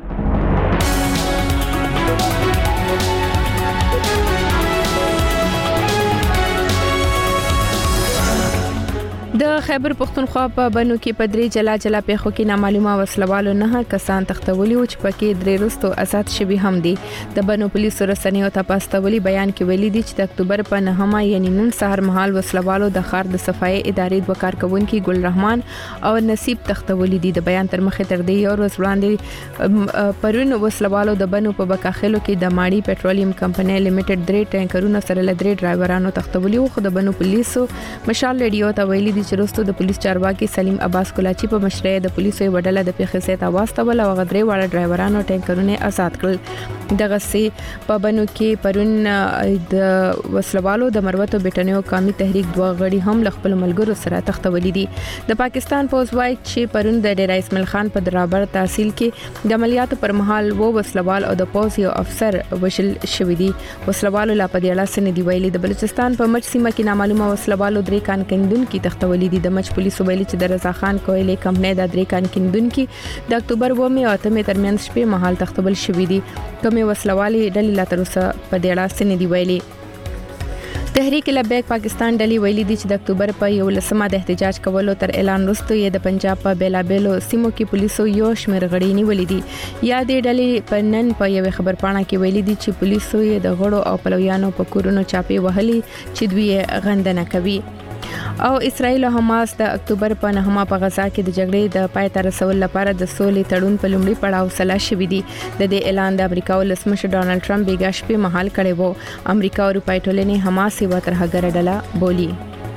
د خیبر پختونخوا په بنو کې پدری جلا جلا پیښو کې نامعلومه وسلوالو نه کسان تختولي او چې پکې درې رستو آزاد شوي هم دي د بنو پولیسو رسنیو ته پاستولي بیان کې ویلي دي چې د اکتوبر په نهمه یعنی نن سهار مهال وسلوالو د خار د صفای ادارې د وکارکونکو ګل رحمان او نصیب تختولي دي د بیان تر مخه تر دې اور وسوړاندې پرون وسلوالو د بنو په بکاخلو کې د ماړی پېټرولیم کمپنۍ لیمیټډ درې ټانکرونو سره لدرې ډرایورانو تختولي او د بنو پولیسو مشال ریډیو ته ویلي چې وروسته د پولیس چارواکي سلیم عباس کولاچی په مشرۍ د پولیسو وډله د پیښې سیت اواز ته ول او غدري واړه ډرایورانو ټانکرونه آزاد کړل دغه سي په بنو کې پرون د وسلوالو د مروتو بیٹنیو قومي تحریک دوه غړي هم خپل ملګرو سره تختولي دي د پاکستان پوز وای چې پرون د ډیر اسماعیل خان په درابر تحصیل کې د عملیاتو پر مهال وو وسلوال او د پوز یو افسر وشل شوې دي وسلوالو لا په دې اړه سن دی ویلي د بلوچستان په مچ سیمه کې نامعلومه وسلوالو درې کان کندون کې تختولي دي د مچ پولیسو ویلي چې د رضا خان کویلې کمپنۍ د درې کان کندون کې د اکتوبر و مې او اتمه ترمنځ شپې مهال تختول شوې دي کومه وسلوالي ډلې لا تر اوسه په دې اړه سن دی ویلي تحریک لبیک پاکستان ډلې ویلي دي چې د اکتوبر په یو لسمه د احتجاج کولو تر اعلان وروسته یې د پنجاب په بیلابېلو سیمو کې پولیسو یو شمېر غړي نیولې دي یا د ډلې په نن په یو خبر پاڼه کې ویلي دي چې پولیسو یې د غړو او پلویانو په کورونو چاپی وهلي چې دوی غندنه کوي او اسرائیل او حماس د اکتوبر په نهمه په غزا کې د جګړې د پای ته رسول لپاره د سولې تړون په لومړي پړاو سلا شوې دي د دې اعلان د امریکا ولسمشر ډانلډ ټرمپ بیګا شپې مهال کړی وو امریکا او اروپای ټولنې حماس یو ترهګر ډله بولی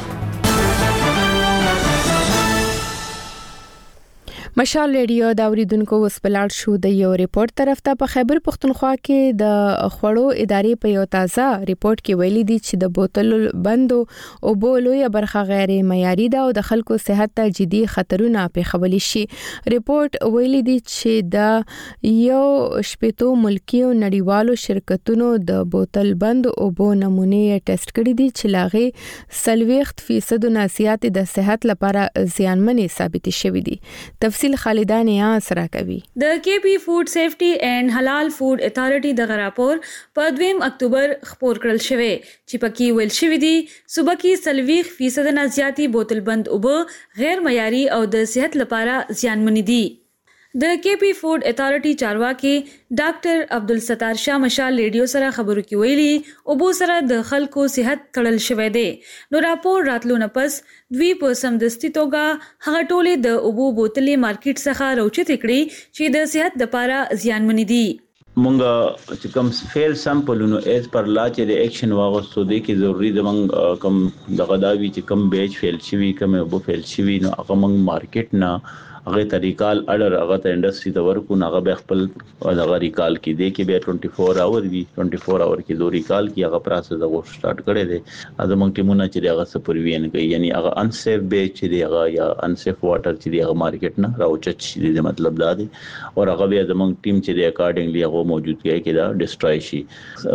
مشال ریډیو دا اوریدونکو وسپلاړ شو د یو ریپورت طرف ته په خیبر پختونخوا کې د خوړو ادارې په یو تازه ریپورت کې ویلي دي چې د بوتل بندو او بولوي برخه غیر معیاري ده او د خلکو صحت ته جدي خطرونه پیښولی شي ریپورت ویلي دي چې د یو شپېتو ملکی او نړیوالو شرکتونو د بوتل بند او بو نمونه ټیسټ کړي دي چې لاغه سلويخت فیصد ناسيات د صحت لپاره زیانمنې ثابت شوي دي تفصیل خالدان یا سره کوي د کے پی فود سیفټي اینڈ حلال فود اتھارټي د غراپور په دویم اکتوبر خپور کړل شوی چې پکې ویل شوی دی صوبه کې سلويخ فیصد نه زیاتی بوتل بند او غیر معیاري او د صحت لپاره زیانمن دي د کے پی فود اتھارټي چارواکي ډاکټر عبدالستار شاه مشال ریډیو سره خبرو کې ویلي او بو سره د خلکو صحت تړل شوی دی نو راپور راتلو نه پس دوی په سمدستي توګه هغه ټولې د اوبو بوتلې مارکیټ څخه راوچتې کړې چې د صحت لپاره زیانمن دي مونږ چې کوم فیل سامپلونو ایز پر لا چې د اکشن واغستو دی کې ضروری د مونږ کوم د غداوی چې کوم بیچ فیل شوی کوم اوبو فیل شوی نو هغه مونږ مارکیټ نه هغه طریقال اډر هغه ته انډستری ته ورکو نه هغه خپل هغه ریکال کې دی کې به چوبیس اور وي چوبیس اور کې دوه ریکال کې هغه پروسس هغه سٹارټ کړي دي اته مونږ ټیمونه چې هغه سپروین کوي یعنی هغه انسیف بیچ دی هغه یا انسیف واټر چې دی هغه مارکیټ نه راوچت شي دی مطلب دا دی او هغه به زمونږ ټیم چې دی اکارډنګلی هغه موجود دی کې دا ډیسټرای شي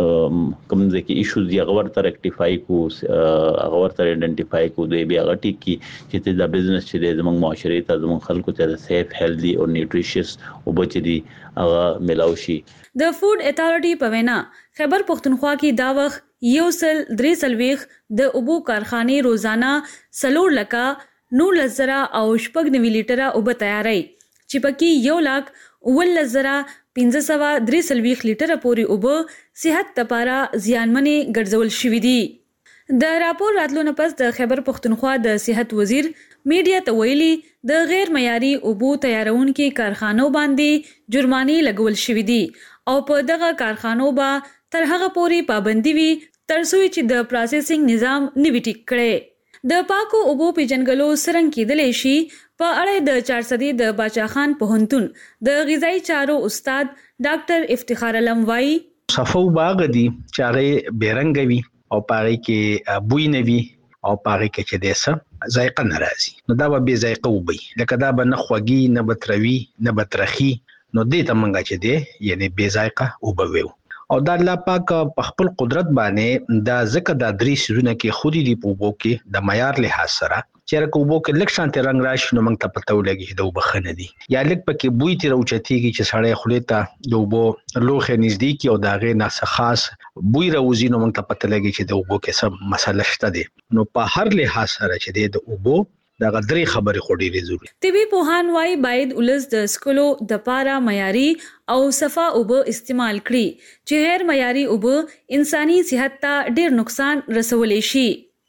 کوم ځکه ایشوز دی هغه ورته ریکټیفای کو هغه ورته ایڈنټیفای کو دی به هغه ټیک کی چې دا بزنس چې دی زمونږ معاشري ته زمونږ خلکو ته سیف هیلدی او نیوټریشس او بچی هغه ملاوي د فود اتھارټي په وینا خیبر پختونخوا کې دا وخت یو سل درې سلويخ د اوبو کارخانه روزانه سلور لکا نو لزرا او شپږ نوي لیټره اوبه تیاري چې پکې یو لاک ول لزرا پنځه سوه درې سلويخ لیټره پوري اوبه صحت لپاره زیانمنې ګرځول شوې دي د راپور راتلو نه پس د خیبر پختونخوا د صحت وزیر میډیا ته ویلي د غیر معیاري اوبو تیارونکو کارخانو باندې جرمانه لګول شوې دي او په دغه کارخانو به تر هغه پورې پابندي وي تر څو چې د پروسسینګ نظام نوي ټیک کړي. د پاکو اوبو پیژنګلو سرنګ کېدلی شي په اړه د چارسدي د باچا خان پوهنتون د غذایی چارو استاد ډاکټر افتخار علم وایي صفو باغ دي چې هغه بیرنګوي او پاره کې بوی نه وي او پاره کې چې دسه ذایقه ناراضي نو دا به بي ذایقه وبي لکه دا به نه خوږي نه بتروي نه بترخي نو دې ته منګه چې دی یعنی بي ذایقه وبوي او دا الله پاک په خپل قدرت باندې دا زکه د درې سيزونه کې خودي دی په وبو کې د معیار له سره چیرې کو وبو کې لک شانت رنگ راشي نو موږ ته پته ولګي د وبخنه دي یا لک پکې بوی تیر اوچتيږي چې سړی خلیته د وبو لوخه نږدې کې او داغه ناس خاص بوی راوځي نو موږ ته پته لګي چې د وبو کې څه مسله شته دي نو په هر له سره چې د وبو دا غدري خبرې خو ډېرې ضروري. طبي پوهان وايي باید ولس د سکولو د پاره معیاري او صفا اوبه استعمال کړي چې غیر معیاري اوبه انساني صحت ته ډېر نقصان رسولی شي.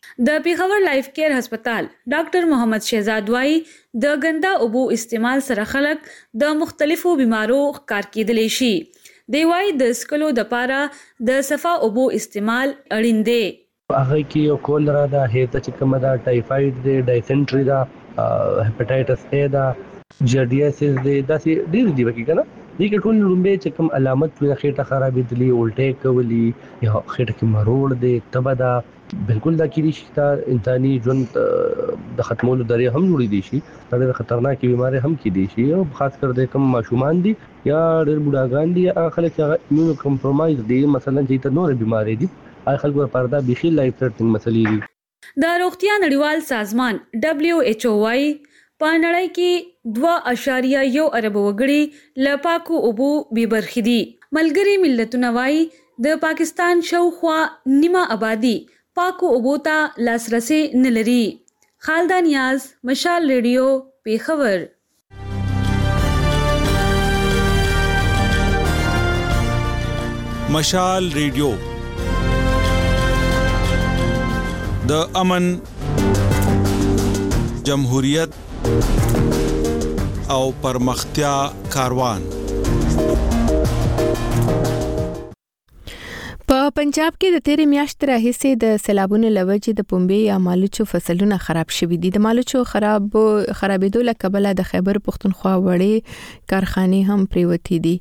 د پیښور لایف کیر هسپتال ډاکټر محمد شهزاد وايي د ګنده اوبو استعمال سره خلک د مختلفو بیمارو ښکار کېدلی شي. دی وايي د سکولو د پاره د صفا اوبو استعمال اړین دی. هغه کې یو کولرا دا هیته چې کومه دا ټایفاید دی ډایسنټری دا هپاتایټس ا دا جاردیاسیس دی دا سي ډیر دی وکي کنه دې کې ټول لومبه چې کوم علامت په خېټه خرابې دي الټه کولی یا خېټه کې مرول دی تبه دا بالکل دا کېږي چې انساني ژوند د ختمولو درې هم جوړې دي شي دا خطرناکې بیماری هم کې دي شي او خاص کر د کم ماشومان دي یا ډېر بوډاګان دي هغه خلک چې ایمونو کمپرمایز دي مثلا چې ته نور بیماری دي هغه خلکو لپاره دا بيخي لایف ثریټنګ مسلې دي. د روغتیا نړیوال سازمان دبليو ایچ او وايي په نړۍ کې دوه اعشاریه یو ارب وګړي له پاکو اوبو بې برخې دي. ملګري ملتونه وايي د پاکستان شاوخوا نیمه آبادی پاکو اوبو ته لاسرسي نه لري. خالده نیاز مشال ریډیو پیښور. مشال ریډیو د امن جمهوریت او پرمختیا کاروان. په پنجاب کې د تیرې میاشتې راهیسې د سیلابونو لوجې د پنبې یا مالوچو فصلونه خراب شوي دي. د مالوچو خراب خرابېدو له کبله د خیبر پښتونخوا وړې کارخانې هم پریوتې دي.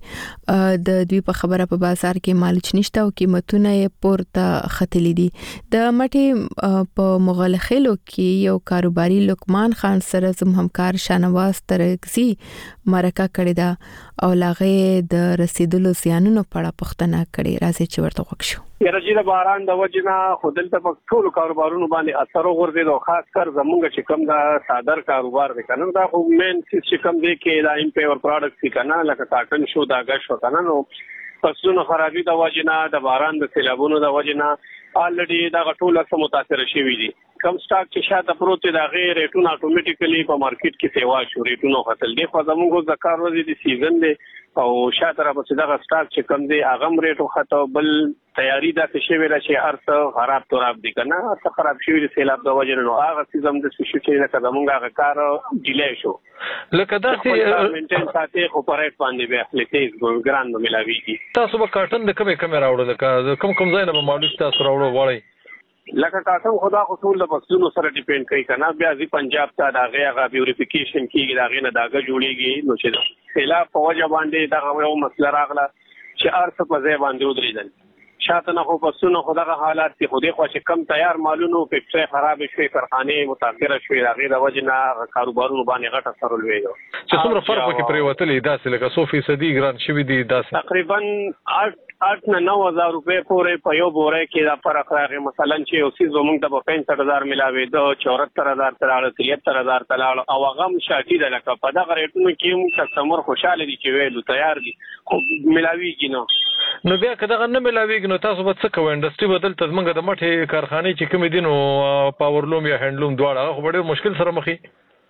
د دوی په خبره په بازار کې مالوچ نشته او قیمتونه یې پورته ختلي دي. د مټې په مغلخېلو کې یو کاروباري لقمان خان سره زم همکار شانواز ترکزي مرکه کړې ده او لاغه د رسیدلو زیانونو په اړه پوښتنه کړې. راځي چې ورته یره د باران د وجنه خودل ته په ټول کاروبارونو باندې اثر وغورځید او خاص کر زمونږ چې کوم د صادر کاروبار دی کنه دا خو مین چې کوم دی کې دا امپیور پروډکټس کنه لکه کاټن شو دا غش کنه نو فصلونو خرابې د وجنه د باران د سیلابونو د وجنه الریډي دا ټول سم متاثر شوي دي. کم سٹاک چې شاته پروت دی دا غیر ریټونه اتوماتیکلی په مارکیټ کې سیوا شو ریټونو خپل دی خو زموږ د کار ورځې د سیزن دی او شاته را پسې دا سٹاک چې کم دی هغه ریټو خطو بل تیاری دا څه ویل چې هر څه خراب توراب دي کنه هر څه خراب شوی دی سیلاب د وجه نو هغه سیزم د شو چې نه زموږ هغه کار ډیلی شو لکه دا چې مینټین ساتي خو پرېټ باندې به خپل تیز ګران نو ملاويږي. تاسو به کارټن د کومه کومه راوړل لکه کوم کوم ځای نه به مالوچ تاسو راوړل وړي لکه کاټم خدا خصول د فصلونو سره ډیپند کوي کنه بیا ځي پنجاب ته دا غیغه بیوریفیکیشن کیږي دا غینه داګه جوړیږي نو چې سیلاب په وجه باندې دا یو مسله راغله چې ارث په ځای باندې ودرېدل شاته نه خو فصلونو خدغه حالات کې خودي خو چې کم تیار مالونو فکټری خراب شوي کارخانه متاثر شوي دا غیره وجنه کاروبارونو باندې غټ اثر ولوي چې څومره فرق کې پریوتلې داسې لکه څو فیصدي ګران شوي دي داسې تقریبا اټ نه نو هزار روپے پورې په یو بوره کې دا فرق راغی مثلا چې یو سیز زمونږ ته په پنځه هزار ملاوي دو چوهتر هزار تراله تریهتر هزار تلاله او هغه مشاهدي ده لکه په دغه ریټونو کې موږ کسٹمر خوشاله دي چې ویلو تیار دي خو ملاويږي نو نو بیا که دغه نه ملاويږي نو تاسو به څه کوئ انډستری بدل تزمنګ د مټې کارخانې چې کوم دي نو پاورلوم یا هندلوم دواړه خو ډېر مشکل سره مخې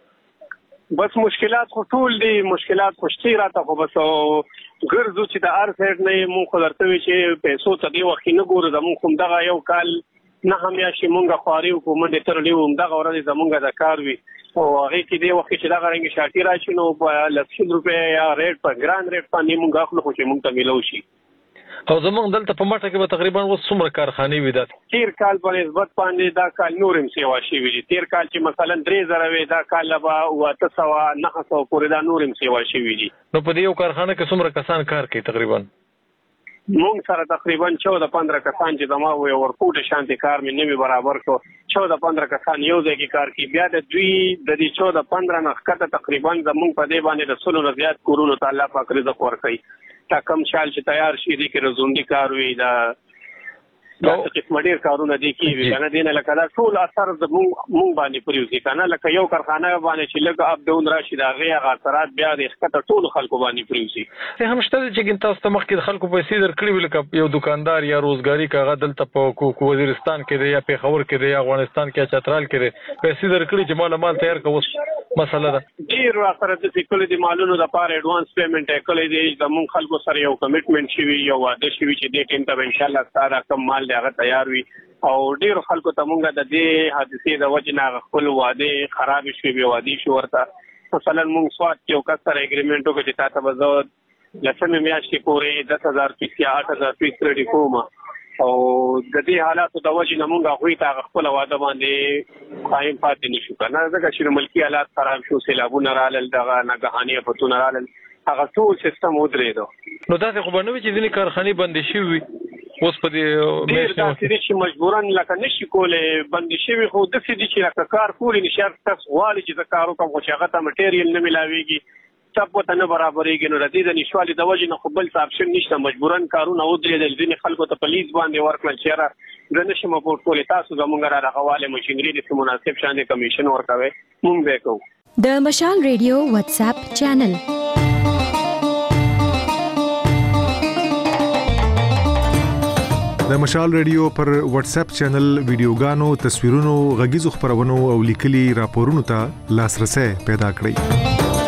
بس مشکلات خو ټول دي مشکلات خوشتي راته خو بس ګرځو چې د ار سایډ نه مونږ خو درته وی چې پیسو ته دی وخت نه ګورو زموږ کوم دغه یو کال نه همیشه مونږه خواري حکومت تر لیو دغه ورځ زمونږه د کار وی او هغه کې دی وخت چې دا غرنګ شاټي راشي نو په لسل روپیا یا ریټ په ګران ریټ باندې مونږ خپل خو چې مونږ ته ملو شي او زمونږ دلته په ماټه کې به تقریبا اوس څومره کارخانې وي دا تیر کال په نسبت باندې دا کال نورم سیوا شي وی تیر کال چې مثلا درې زره وي دا کال به واته سوا نه سو پورې دا نورم سیوا شي وی نو په دې یو کارخانه کې څومره کسان کار کوي تقریبا مونږ سره تقریبا چودہ پندرہ کسان چې زما وي ورکوټ شانتي کار مې نوي برابر کو چودہ پندرہ کسان یو ځای کې کار کوي بیا د دوی د دې چودہ پندرہ نه ښکته تقریبا زمونږ په دې باندې د سلو نه زیات کورونو ته الله پاک رزق ورکړي تا کم شال چې تیار شي دي کې رزوندي کار وي دا دا قسم ډیر کارونه دي کې کنه دینه لکه دا ټول اثر د مونږ باندې پریوزي کنه لکه یو کارخانه باندې چې لګ اپ ډاون راشي دا غي غاثرات بیا د ښکته ټول خلکو باندې پریوزي ته هم شته چې تاسو ته مخکې خلکو پیسې درکړي ویل ک یو دکاندار یا روزګاری کاغه دلته په کو وزیرستان کې دی یا په خبر کې دی یا افغانستان کې چترال کې دی پیسې درکړي چې مال مال تیار کوو مسله ده ډیر واخره د ټیکل دي مالونو د پاره ایڈوانس پیمنٹ کړی دی د مونږ خلکو سره یو کمټمنټ شوی یو واده شوی چې د ټیم ته ان شاء الله سارا کم مال هغه تیار وي او ډیر خلکو ته مونږ د دې حادثې د وجه نه خپل واده خراب شوی به وادي شو ورته مثلا مونږ سواد یو کسر اګریمنټ وکړي چې تاسو به زه لسمه میاشتې پورې دس هزار پیسې یا آٹھ هزار پیسې کړی کوم او د دې حالاتو د وجه نه مونږ غوي ته خپل واده باندې قائم پاتې نشو کنه ځکه چې ملکی حالات خراب شو سیلابونه رالل دغه ناګهاني فتونه رالل هغه ټول سیستم ودرېدو نو دا څه خو باندې چې ځینې کارخانې بندې شي اوس په دې ډیر داسې چې مجبورن لکه نشي کولای بندې شي خو د څه دي چې لکه کار کولی نشي تاسو غواړي چې د کارو کوم خو هغه ته مټیریل نه ملاويږي تاسو ته نه برابرېږي نو ردی د نشوالي د وجه نه خپل آپشن نشته مجبورن کارونه ودرېدل ځینې خلکو ته پولیس باندې ورکړل چې را د نشم پورټ کولای تاسو زموږ را راغواله ماشينري د مناسب شان کمیشن ورکوي مونږ به کوو د مشال ریډیو واتس اپ چینل د مشال ریډیو پر واتس اپ چینل ویډیوګانو تصویرونو غږیزو خبرونو او لیکلي راپورونو ته لاسرسي پیدا کړئ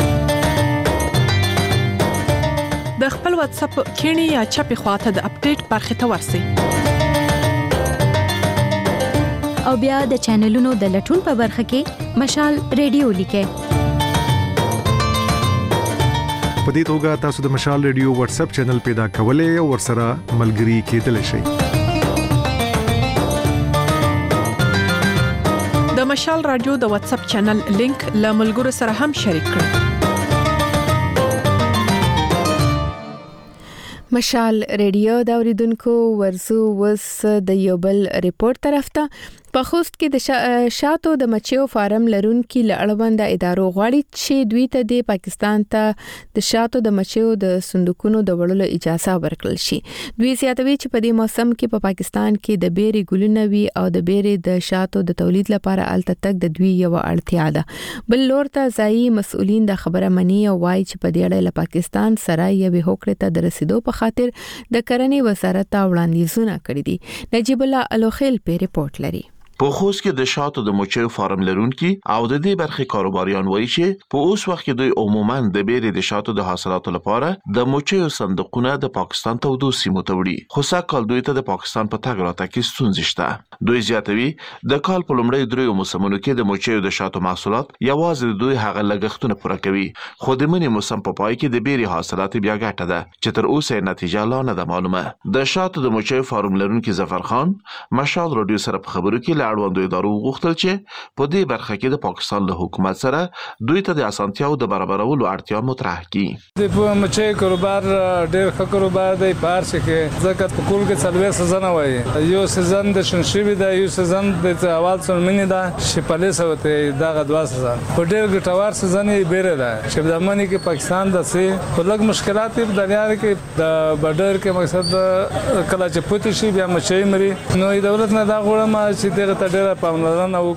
د خپل واتس اپ کینی یا چپی خواته د اپډیټ برخه ته ورسئ او بیا د چینلونو د لټون په برخه کې مشال ریډیو لیکئ په دې توګه تاسو د مشال ریډیو واتس اپ چینل پیدا کولای او ورسره ملګري کېدلی شئ د مشال رادیو د واتس اپ چینل لینک له ملګرو سره هم شریک کړئ مشال ریډیو دا اوریدونکو ورزو وس د یو بل ریپورت طرف ته په خوست کې د شاتو د مچیو فارم لرونکو لړوند ادارو غواړي چې دوی ته د پاکستان ته د شاتو د مچیو د صندوقونو د وړلو اجازه ورکړل شي دوی زیاتوي چې په دې موسم کې په پاکستان کې د بیري ګلونه وی او د بیري د شاتو د تولید لپاره الته تک د دوی یو اړتیا ده بل لور ته ځایي مسؤلین د خبره مني او وايي چې په دې اړه له پاکستان سره یو هوکړه ته د رسیدو په خاطر د کرنې وزارت ته وړاندیزونه کړي دي نجیب الله الوخیل په ریپورت لري په خوست کې د شاتو د مچیو فارم لرونکي او د دې برخې کاروباریان وایي چې په اوس وخت کې دوی عموماً د بیرې د شاتو د حاصلاتو لپاره د مچیو صندوقونه د پاکستان ته ودو سیمو ته وړي خو سږ دوی ته د پاکستان په تګ راتګ کې ستونزې شته دوی زیاتوي د کال په لومړۍ دریو موسمونو کې د مچیو د شاتو محصولات یوازې د دوی هغه لګښتونه پوره کوي خو د منی موسم په پای کې د بیرې حاصلات بیا ګټه ده چې تر اوسه نتیجه لا نه ده معلومه د شاتو د مچیو فارم لرونکي ظفر خان مشال رادیو سره په خبرو کې اړوندو ادارو غوښتل چې په دې برخه کې د پاکستان له حکومت سره دوی ته د اسانتیاو د برابرولو اړتیا مطرح کړي د مچي کاروبار ډېر ښه کاروبار دی پارس کې ځکه په کول کې څلوي سيزن وایي یو سيزن د شنشيبي دی یو سيزن د اول څرمنې ده شپلې سوته دغه دوا سيزن په ډېر ګټور سيزن یې بیره ده چې د منی کې پاکستان د سي په لږ مشکلات په دریار کې د بډر کې مقصد کله چې پوتې شي بیا مچي مري نو د دولت نه دا غوړم چې دغه ته ډېر پاملرنه وکړو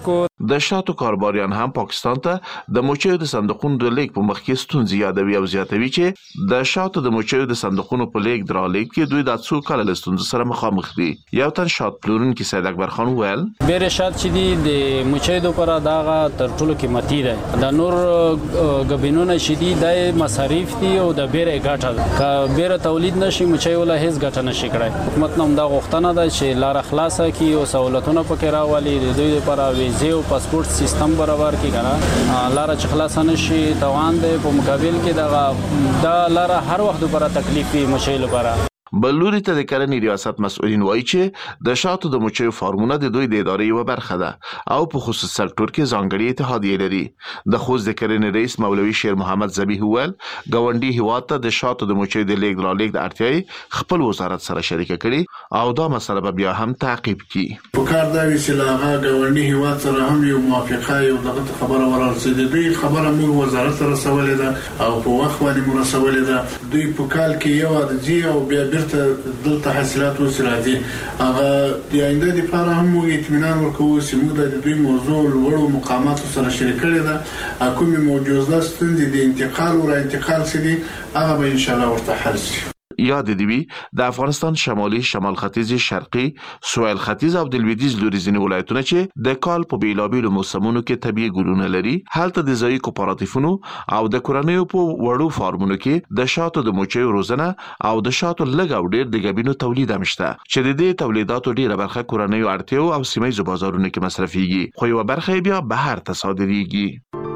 د شاتو کاروباریان هم پاکستان ته د موچیو د صندوقونو د لیک په مخ کې ستونزې یادوي او زیاتوي چې د شاتو د موچیو د صندوقونو په لیک درالېک کې دوی د څو کال له ستونزو سره مخامخ دي. یو تن شات پلورونکي سید اکبر خان وویل ډېر شات چې دي د موچیو لپاره داغه تر ټولو قیمتي ده. د نور غبینونه چې دي د مصارف دي او د بیره ګټه کا بیره تولید نشي موچیو له هیڅ ګټه نشي کړای. حکومت نوم دا غوښتنه ده چې لار خلاصه کی او سہولتونه پکې راولي د دوی لپاره ویزه او پاسپورت سیستم برابر کی کنه لار چې خلاص نشي توان ده په مقابل کې دا دا لار هر وخت لپاره تکلیفي مشي لپاره. بلوري ته د کرنې ریاست مسؤلین وایي چې د شاتو د موچیو فارمونه د دوی د ادارې یوه برخه ده او په خصوصي سکتور کې ځانګړي اتحادیې لري. د خوست د کرنې رئیس مولوي شیر محمد ذبیح وویل ګاونډي هیواد ته د شاتو د موچیو د لیږد رالېږد د اړتیاوې خپل وزارت سره شریکه کړي او دا مسله به بیا هم تعقیب کړي. پکار دا وي چې له هغه ګاونډي هیواد سره هم یو موافقه یو دغه خبره ورسېده. دوی خبره موږ وزارت سره رسولې ده او په وخت باندې موږ رسولې ده. دوی په کال کې یو ارزي او بیا دلته حاصلات وسرادي هغه د آینده لپاره هم موږ اطمینان ورکوو چې موږ د دوی موضوع لوړو مقاماتو سره شریک کړی ده. کومې موجوده ستونزې د انتقال او را انتقال سدي هغه به ان شاء الله ورته حل شي. یاد دی وی د افغانستان شمالي شمال ختیځ شرقي سویل ختیځ او د لویدیځ لوري ځینې ولایتونه چې د کال په بیلابیلو موسمونو کې طبيعي ګلونه لري هلته د ځایي کوپراتیفونو او د کورنیو په وړو فارمونو کې د شاتو د موچیو روزنه او د شاتو لږ او ډېر د غبینو تولید همشته چې د دې تولیداتو ډیره برخه کورنیو اړتیاو او سیمه بازارونو کې مصرفيږي خو یو برخه بیا بهر ته صادریږي.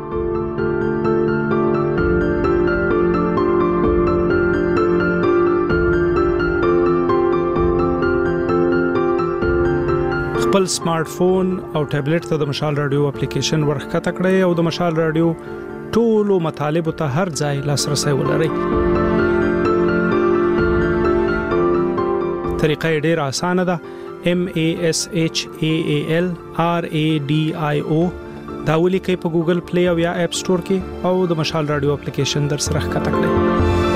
خپل سمارټ فون او ټابلیټ ته د مشال رادیو اپلیکیشن ورخکته کړئ او د مشال رادیو ټولو مطالب ته هر ځای لاسرسي ولرئ. طریقه ډېره اسانه ده. M A S H A A L R A D I O دا ولیکئ په ګوګل پلی او یا اپ سٹور کې او د مشال رادیو اپلیکیشن در سره ښکته کړئ.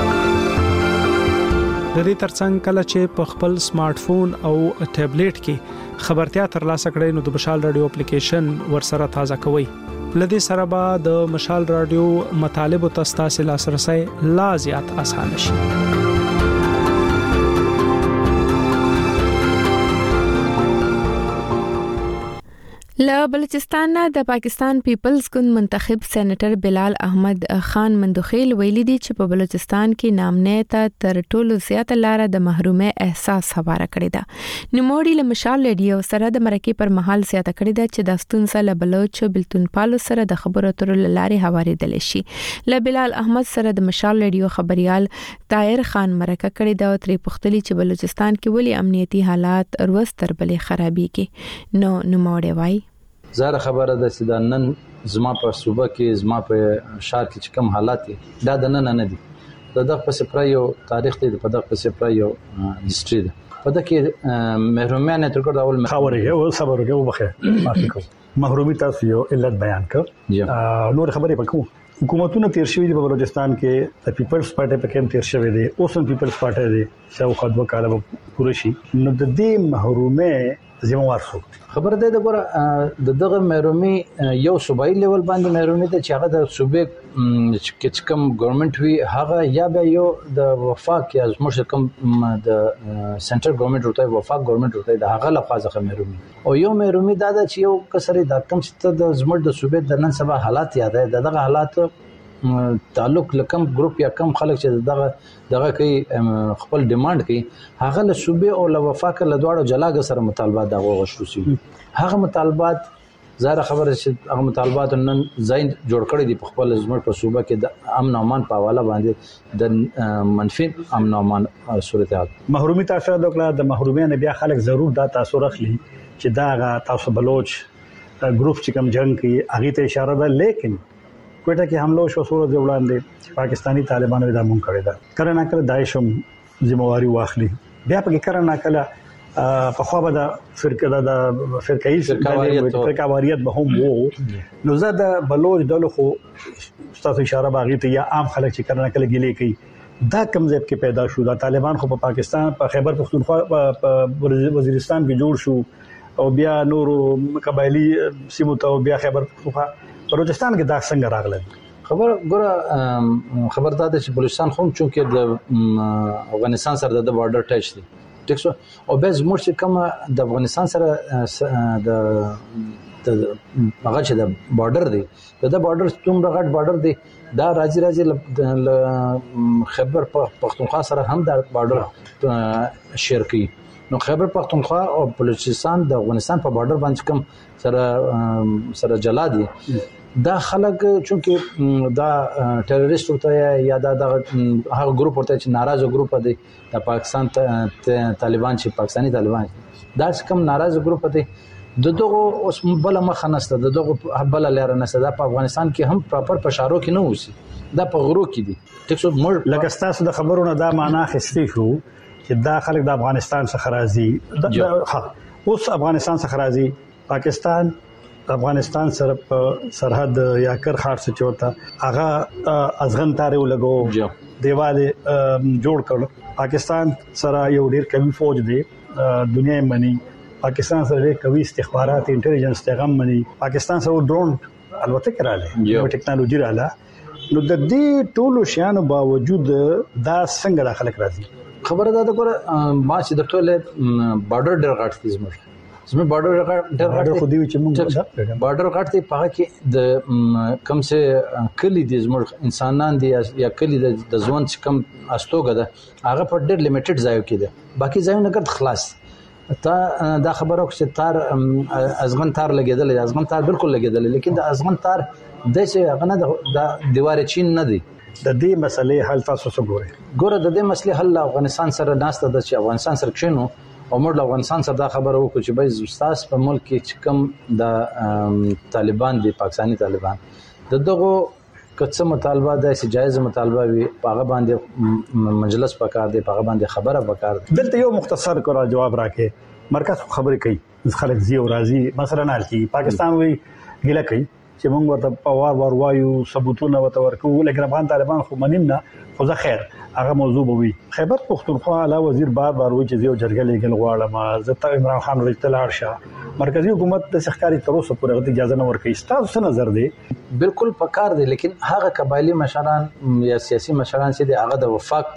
د دې ترڅنګ کله چې په خپل سمارټ فون او ټابلیټ کې خبرتیا ترلاسه کړئ نو د مشال رادیو اپلیکیشن ورسره تازه کوئ. لدې سره به د مشال رادیو مطالب او تاسو لاسرسي لا زیات اسانه شي. له بلوچستان د پاکستان پیپلز ګوند منتخب سېنیټر بلال احمد خان مندوخیل ویلي دي چې په بلوچستان کې نامنیته تر ټولو زیات لاره د محرومه احساس هواره کړی ده. نوموړي له مشال ریډیو سره د مرکې پر مهال زیاته کړی ده چې د ستونزې له بلوچ بلتون پالو سره د خبرو اترو لارې هوارېدل شي. له بلال احمد سره د مشال ریډیو خبريال طاهر خان مرکه کړی ده او ترې پوښتنه چې بلوچستان کې ولې امنیتي حالات ورځ تر بلې خرابېږي. نو نوموړي وایي زاره خبره ده چې د نن زما په صوبه کې زما په شهر کې چې کوم حالات دي دا د نن نه دي. د دغه په سپرا یو تاریخ دی په دغه په سپرا یو هیستوري ده. په دغه کې محرومیت تر کومه ډول خبره یو صبر وکړو بخیر معافي کوم محرومي تاسو یو علت بیان کړ. نور خبرې پکې حکومتونه تیر شوی دی په بلوچستان کې د پیپلز پارټي په کې تیر شوی دی اوس هم پیپلز پارټي دی شاو خدمت کاله پوره شي نو د دې محرومه زموږ څو خبر ده د ګره د دغه محرومي یو صوبایي لیول باندې محرومي ته چې هغه د صوبې چې کوم ګورنمنت وی هغه یا به یو د وفاق یا زموږ کوم د سنټرل ګورنمنت ورته وفاق ګورنمنت ورته د هغه لخوا محرومي او یو محرومي دا چې یو کسرې د کم ست د زموږ د صوبې د نن سبا حالات یاد ده دغه حالات تعلق لکم ګروپ یا کم خلک چې دغه دغه کوي خپل ډیماند کوي هغه له صوبې او له وفاق له دواړو جلاګ سره مطالبات دغه غوښتو سي. هغه مطالبات زاره خبره چې هغه مطالبات نن زین جوړ کړی دي په خپل زموږ په صوبه کې د امن او امان په حواله باندې د منفي امن او امان صورتحال محرومي تاسو د محرومین بیا خلک ضرور دا تاسو رخلی چې دا تاسو بلوچ ګروپ چې کوم جنگ کوي هغه ته اشاره ده. لیکن کوټه کې حمله شو سورو د وړاندې پاکستانی طالبانو د امون کړی دا کله نه کله داعش هم ذمہواری واخلي بیا په کله نه کله په خو به د فرقه د فرقایي فرقه واریت به هم وو نو زه د بلوچ دلو خو تاسو اشاره باغی ته یا عام خلک چې کله نه کله ګلې کوي دا کم ځای کې پیدا شو دا طالبان خو په پاکستان په خیبر پختونخوا په وزیرستان کې جوړ شو او بیا نورو قبایلی سیمو ته بیا خیبر پختونخوا بلوچستان کې دا څنګه راغله؟ خبر ګوره خبردار ده چې بلوچستان خو چونکې د افغانستان سره د بارډر ټچ دی ټیک شو او به زموږ چې کوم د افغانستان سره د د هغه چې د بارډر دی د بارډر څومره غټ بارډر دی دا راځي راځي خیبر پختونخوا سره هم د بارډر شیر کوي نو خیبر پختونخوا او بلوچستان د افغانستان په بارډر باندې کوم سره سره جلا دي دا خلک چونکې دا ټیرریست ورته یا دا د هغه ګروپ ورته چې ناراضه ګروپ دی د پاکستان طالبان چې پاکستاني طالبان دا کوم ناراضه ګروپ دی د دغه اوس بل مخ نسته د دغه بل لاره نسته دا په افغانستان کې هم پراپر پشارو کې نه وسی دا په غرو کې دي ټیک شو مړ لکه تاسو د خبرونو دا معنا خستی شو چې دا خلک د افغانستان څخه راځي ها اوس افغانستان څخه راځي پاکستان افغانستان سره په سرحد یا کرخار څخه چوتا هغه ازغن تارو لګو دیواله جوړ کړ پاکستان سره یو ډیر قوي فوج دی دنیا منی پاکستان سره قوي استخبارات انټيليجنس پیغام مني پاکستان سره ډرون البته کراله یو ټیکنالوژي رااله نو د دې ټولو شیانو باوجود دا څنګه داخله راځي خبره ده ګوره ما چې د ټوله بارډر ډیر غټ دي زموږ زموږ بارډر ډیر غټ خو دی چې موږ بارډر غټ دی په کې د کم څه کلی دي زموږ انسانان دي یا کلی د ځوان چې کم استوګه ده هغه په ډیر لیمیټډ ځایو کې ده باقي ځایونه ګرد خلاص تا دا خبره چې تار ازغن تار لګیدل ازغن تار بالکل لګیدل لیکن د ازغن تار د څه غنه د دیوار چین نه دی د دې مسلې حل تاسو څه ګورئ ګوره د دې مسلې حل افغانستان سره ناسته د چې افغانستان سره کښینو او موږ افغانستان سره دا خبره وکړو چې به زوستاس په ملک کې چې کوم د طالبان دي پاکستاني طالبان د دغه کڅه مطالبه د جایز مطالبه وي هغه باندې مجلس پکار دی هغه باندې خبره پکار دی دلته یو مختصر کړه جواب راکې مرکز خبرې کوي خلک زی او راضي مثلا نه کی پاکستان وی ګیله کوي چې موږ ورته پوار ور وایو ثبوتونه وته ورکو لکه افغان طالبان خو منیم نه خو زه خیر هغه موضوع به وي خیبر پختونخوا اعلی وزیر بار بار وایي چې یو جرګه لګل غواړم زه ته عمران خان ورته لاړ شه مرکزی حکومت د سرکاري تر اوسه پورې اجازه نه ورکړي تاسو څه نظر دی بالکل پکار دی لیکن هغه قبایلی مشران یا سیاسي مشران چې د هغه د وفاق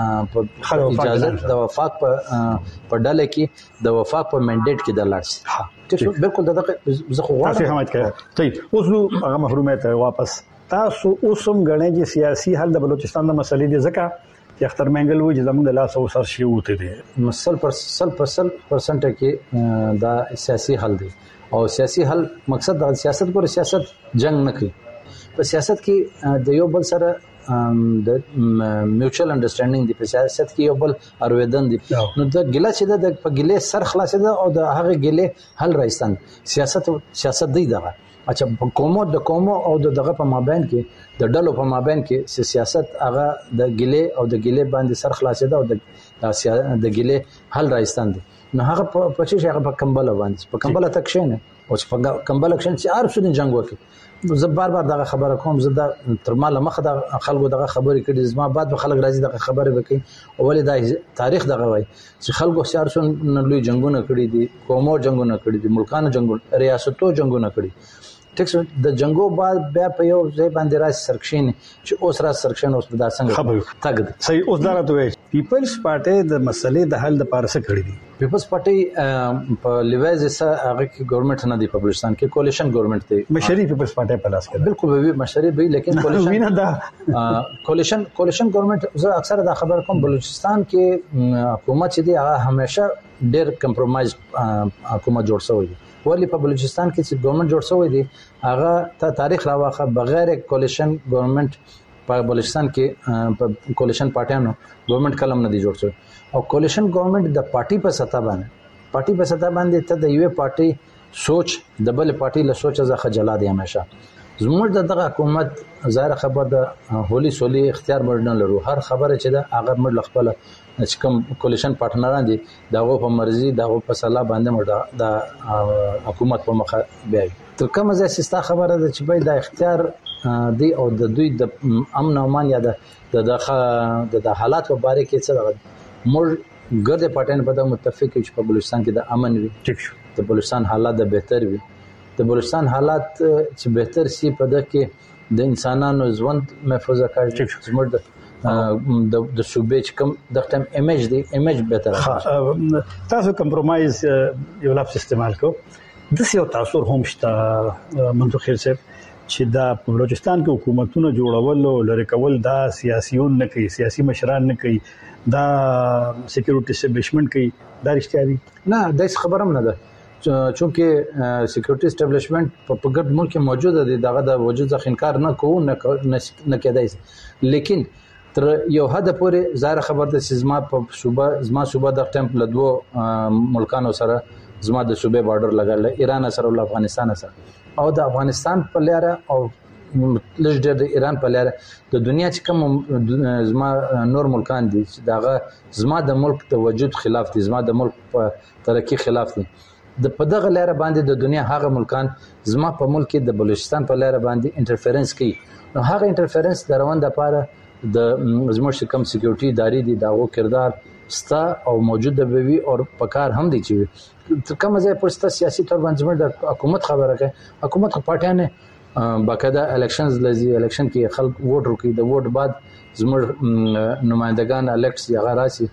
په اجازه د وفاق په په ډله کې د وفاق په منډیټ کې د لاړ ټیک بالکل دغه زه خو تاسو حمایت کوي طيب اوس نو هغه محرومیت واپس تاسو اوسم غنئ چې سیاسي حل د بلوچستان د مسلې دی ځکه چې اختر منګل وایي چې زموږ د لاس او سر شي وته دي مسل پر سل پر سل پرسنټ کې دا سیاسي حل دی او سیاسي حل مقصد د سیاست ګور سیاست جنگ نه کوي په سیاست کې د یو بل سره د میوچوال انډرستانډینګ دی په سیاست کې یو بل ارویدن دی نو د ګله چې د په ګله سر خلاص ده او د هغه ګله حل راځتن سیاست سیاست دی دغه اچھا کومو د کومو او دغه په مابین کې د ډلو په مابین کې سیاست هغه د ګله او د ګله باندې سر خلاص ده او د د ګله حل راځتن دي نو هغه په پچې هغه په کمبل باندې په کمبل تک شینه او په کمبل کښین چې ارب سودین جنگ وکړي زه بار بار دغه خبره کوم زه د ترماله مخه د خلکو دغه خبرې کړي زما بعد به خلک راځي دغه خبره وکړي او ولې د تاریخ دغه وای چې خلکو سیار سن لوی جنگونه کړي دي قومو جنگونه کړي دي ملکانو جنگونه ریاستو جنگونه کړي ټیک د جنگو بعد بیا په یو ځای باندې راځي سرکشین چې اوس را سرکشین اوس په داسنګ خبر تګ صحیح اوس دا راته پیپلز پارټي د مسلې د حل لپاره څه کړی دي پیپلز پارټي په لیوایز سره هغه کې ګورنمنت نه دی په بلوچستان کې کولیشن ګورنمنت دی مشري پیپلز پارټي په لاس کې بالکل به مشري به لیکن کولیشن دا کولیشن کولیشن ګورنمنت زه اکثر دا خبر کوم بلوچستان کې حکومت چې دی هغه همیشه ډېر کمپرمایز حکومت جوړ شوی دی ولی په بلوچستان کې چې ګورنمنت جوړ شوی دی هغه ته تاریخ راوخه بغیر کولیشن ګورنمنت په بلوچستان کې په کولیشن پارټیانو ګورنمنت کلم نه دی جوړ شوی او کولیشن ګورنمنت د پارټي په سطح باندې پارټي په سطح باندې ته د یو پارټي سوچ د بل پارټي له سوچ ځخه جلا دی همیشه زموږ دغه حکومت ظاهر خبر د هولي سولي اختیار ورنه لرو هر خبره چې دا هغه مړ خپل چې کوم کولیشن پارټنران دي دغه په مرزي دغه په صلاح باندې مړه د حکومت په مخه بیاي تر کومه ځای سستا خبره ده چې به د اختیار دی او د دوی د امن او امان یا د د حالات په اړه کې څه ده موږ ګرځي پټن په د متفق چې په بلوچستان کې د امن وي ټیک شو د بلوچستان حالات د بهتر وي د بلوچستان حالات چې بهتر سي په دغه کې د انسانانو ژوند محفوظه کړي زموږ د د د صوبې چې کوم د ټیم ایمیج دی ایمیج بهتر تاسو کمپرمایز یو لفظ استعمال کو د سیو تاثیر هم شته منطق خیر صاحب چې دا بلوچستان کې حکومتونه جوړول او لری کول دا سیاسيون نه کوي سیاسي مشران نه کوي دا سکیورټي اسټابلیشمنت کوي دا رښتیا دي نه د خبرم نه ده چونکه سکیورټي اسټابلیشمنت په پګړ ملک موجوده دي دغه د وجود ځخ انکار نه کوو نه نه کېدای لیکن تر یو حد پورې ظاهر خبر ده چې زما په صوبه زما صوبه د ټیمپ لدو ملکانو سره زما د صوبې بارډر لګل ایران سره او افغانستان سره او د افغانستان په لاره او لږ ډېر د ایران په لاره د دنیا چې کوم زما نور ملکان دي دغه زما د ملک د وجود خلاف دي زما د ملک په ترقی خلاف دي د په دغه لاره باندې د دنیا هغه ملکان زما په ملک کې د بلوچستان په لاره باندې انټرفیرنس کوي نو هغه انټرفیرنس د روان لپاره د زموږ کوم سکیورټي ادارې دي دغه کردار ستا او موجود د بوي او پکار هم دي چې کوم ځای پر ستا سیاسي تور باندې زموږ د حکومت خبره کوي حکومت په پټانه باقاعده الیکشنز لذي الیکشن کې خلک ووټ ورکړي د ووټ بعد زموږ نمائندگان الیکټس یا غراسي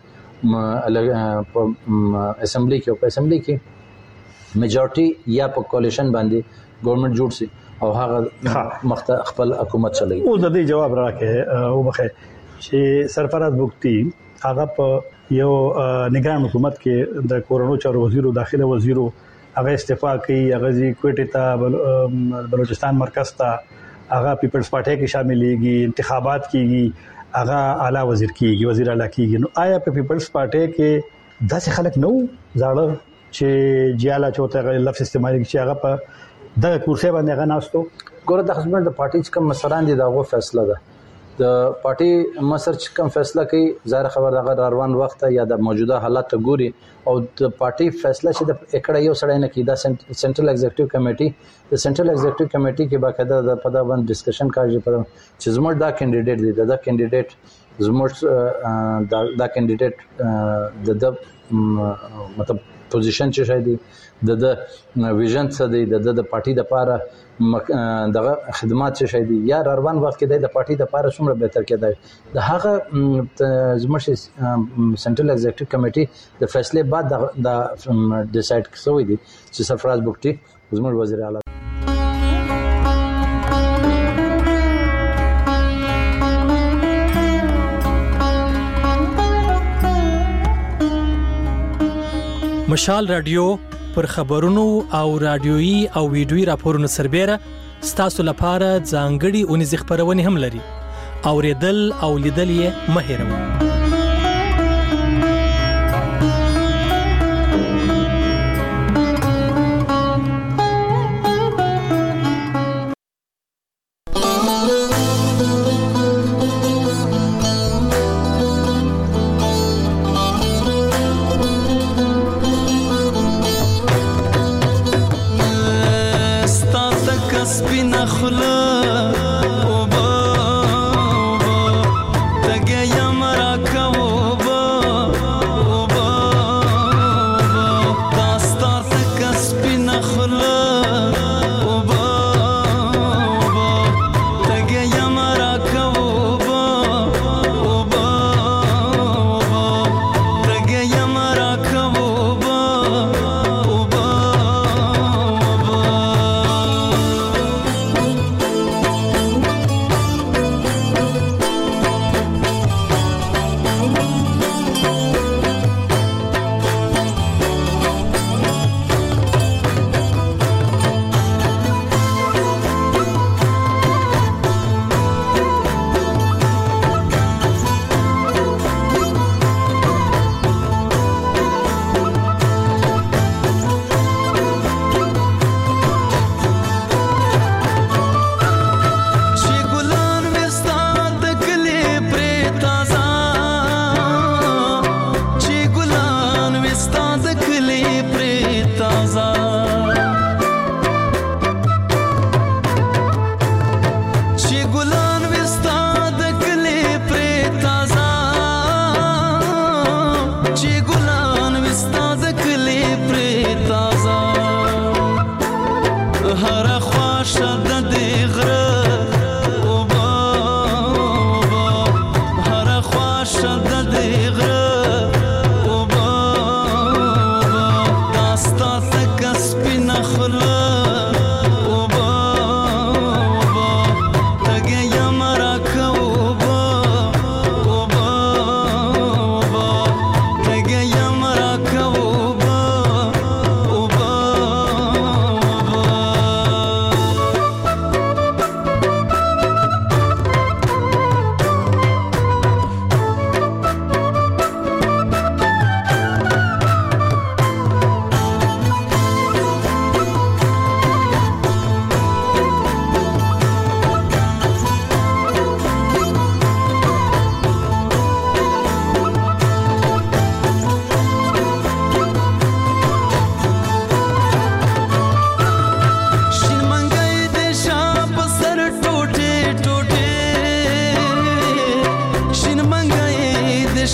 په اسمبلی کې په اسمبلی کې میجورټي یا په کولیشن باندې ګورنمنت جوړ سي او هغه مخته خپل حکومت چلوي او د دې جواب راکې او بخیر چې سرفراز بوکتی هغه په یو نگران حکومت کې د کورونو چارو وزیر او داخله وزیر هغه استعفا کوي هغه زی کوټه ته بلوچستان مرکز ته هغه پیپلز پارټي کې شاملېږي انتخابات کیږي هغه اعلی وزیر کیږي وزیر اعلی کیږي نو آیا په پیپلز پارټي کې داسې خلک نو زاړه چې جیاله چوته لفظ استعمالي چې هغه په د کورسې باندې هغه ناستو ګوره د خدمت د پارټي چې کوم مسران دي دغه فیصله ده د پارټي مشر چې کوم فیصله کوي ظاهر خبر دغه روان وخت یا د موجوده حالات ته ګوري او د پارټي فیصله چې د اکړه یو سړی نه کی دا سنټرل ایگزیکټیو کمیټي د سنټرل ایگزیکټیو کمیټي کې باقاعده د پدا باندې ډسکشن کوي چې زموږ دا کینډیډیټ دی دا کینډیډیټ زموږ دا دا کینډیډیټ د د مطلب پوزیشن چې شای دی د د ویژن څه دی د د پارټي د لپاره دغه خدمات چې شای دی یا روان وخت کې د پارټي د لپاره څومره بهتر کېدای د هغه زموږ سنټرل ایگزیکټیو کمیټي د فیصله بعد د ډیسایډ کوي دي چې سرفراز بوکتی زموږ وزیر اعلی مشال رادیو پر خبرونو او رادیويي او ویډیويي راپورونو سربېره ستاسو لپاره ځانګړي اونیز خبرونه هم لري اوریدل او لیدل یې مه هېروئ خلا او با او با تگه یم را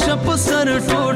چپ سر ټول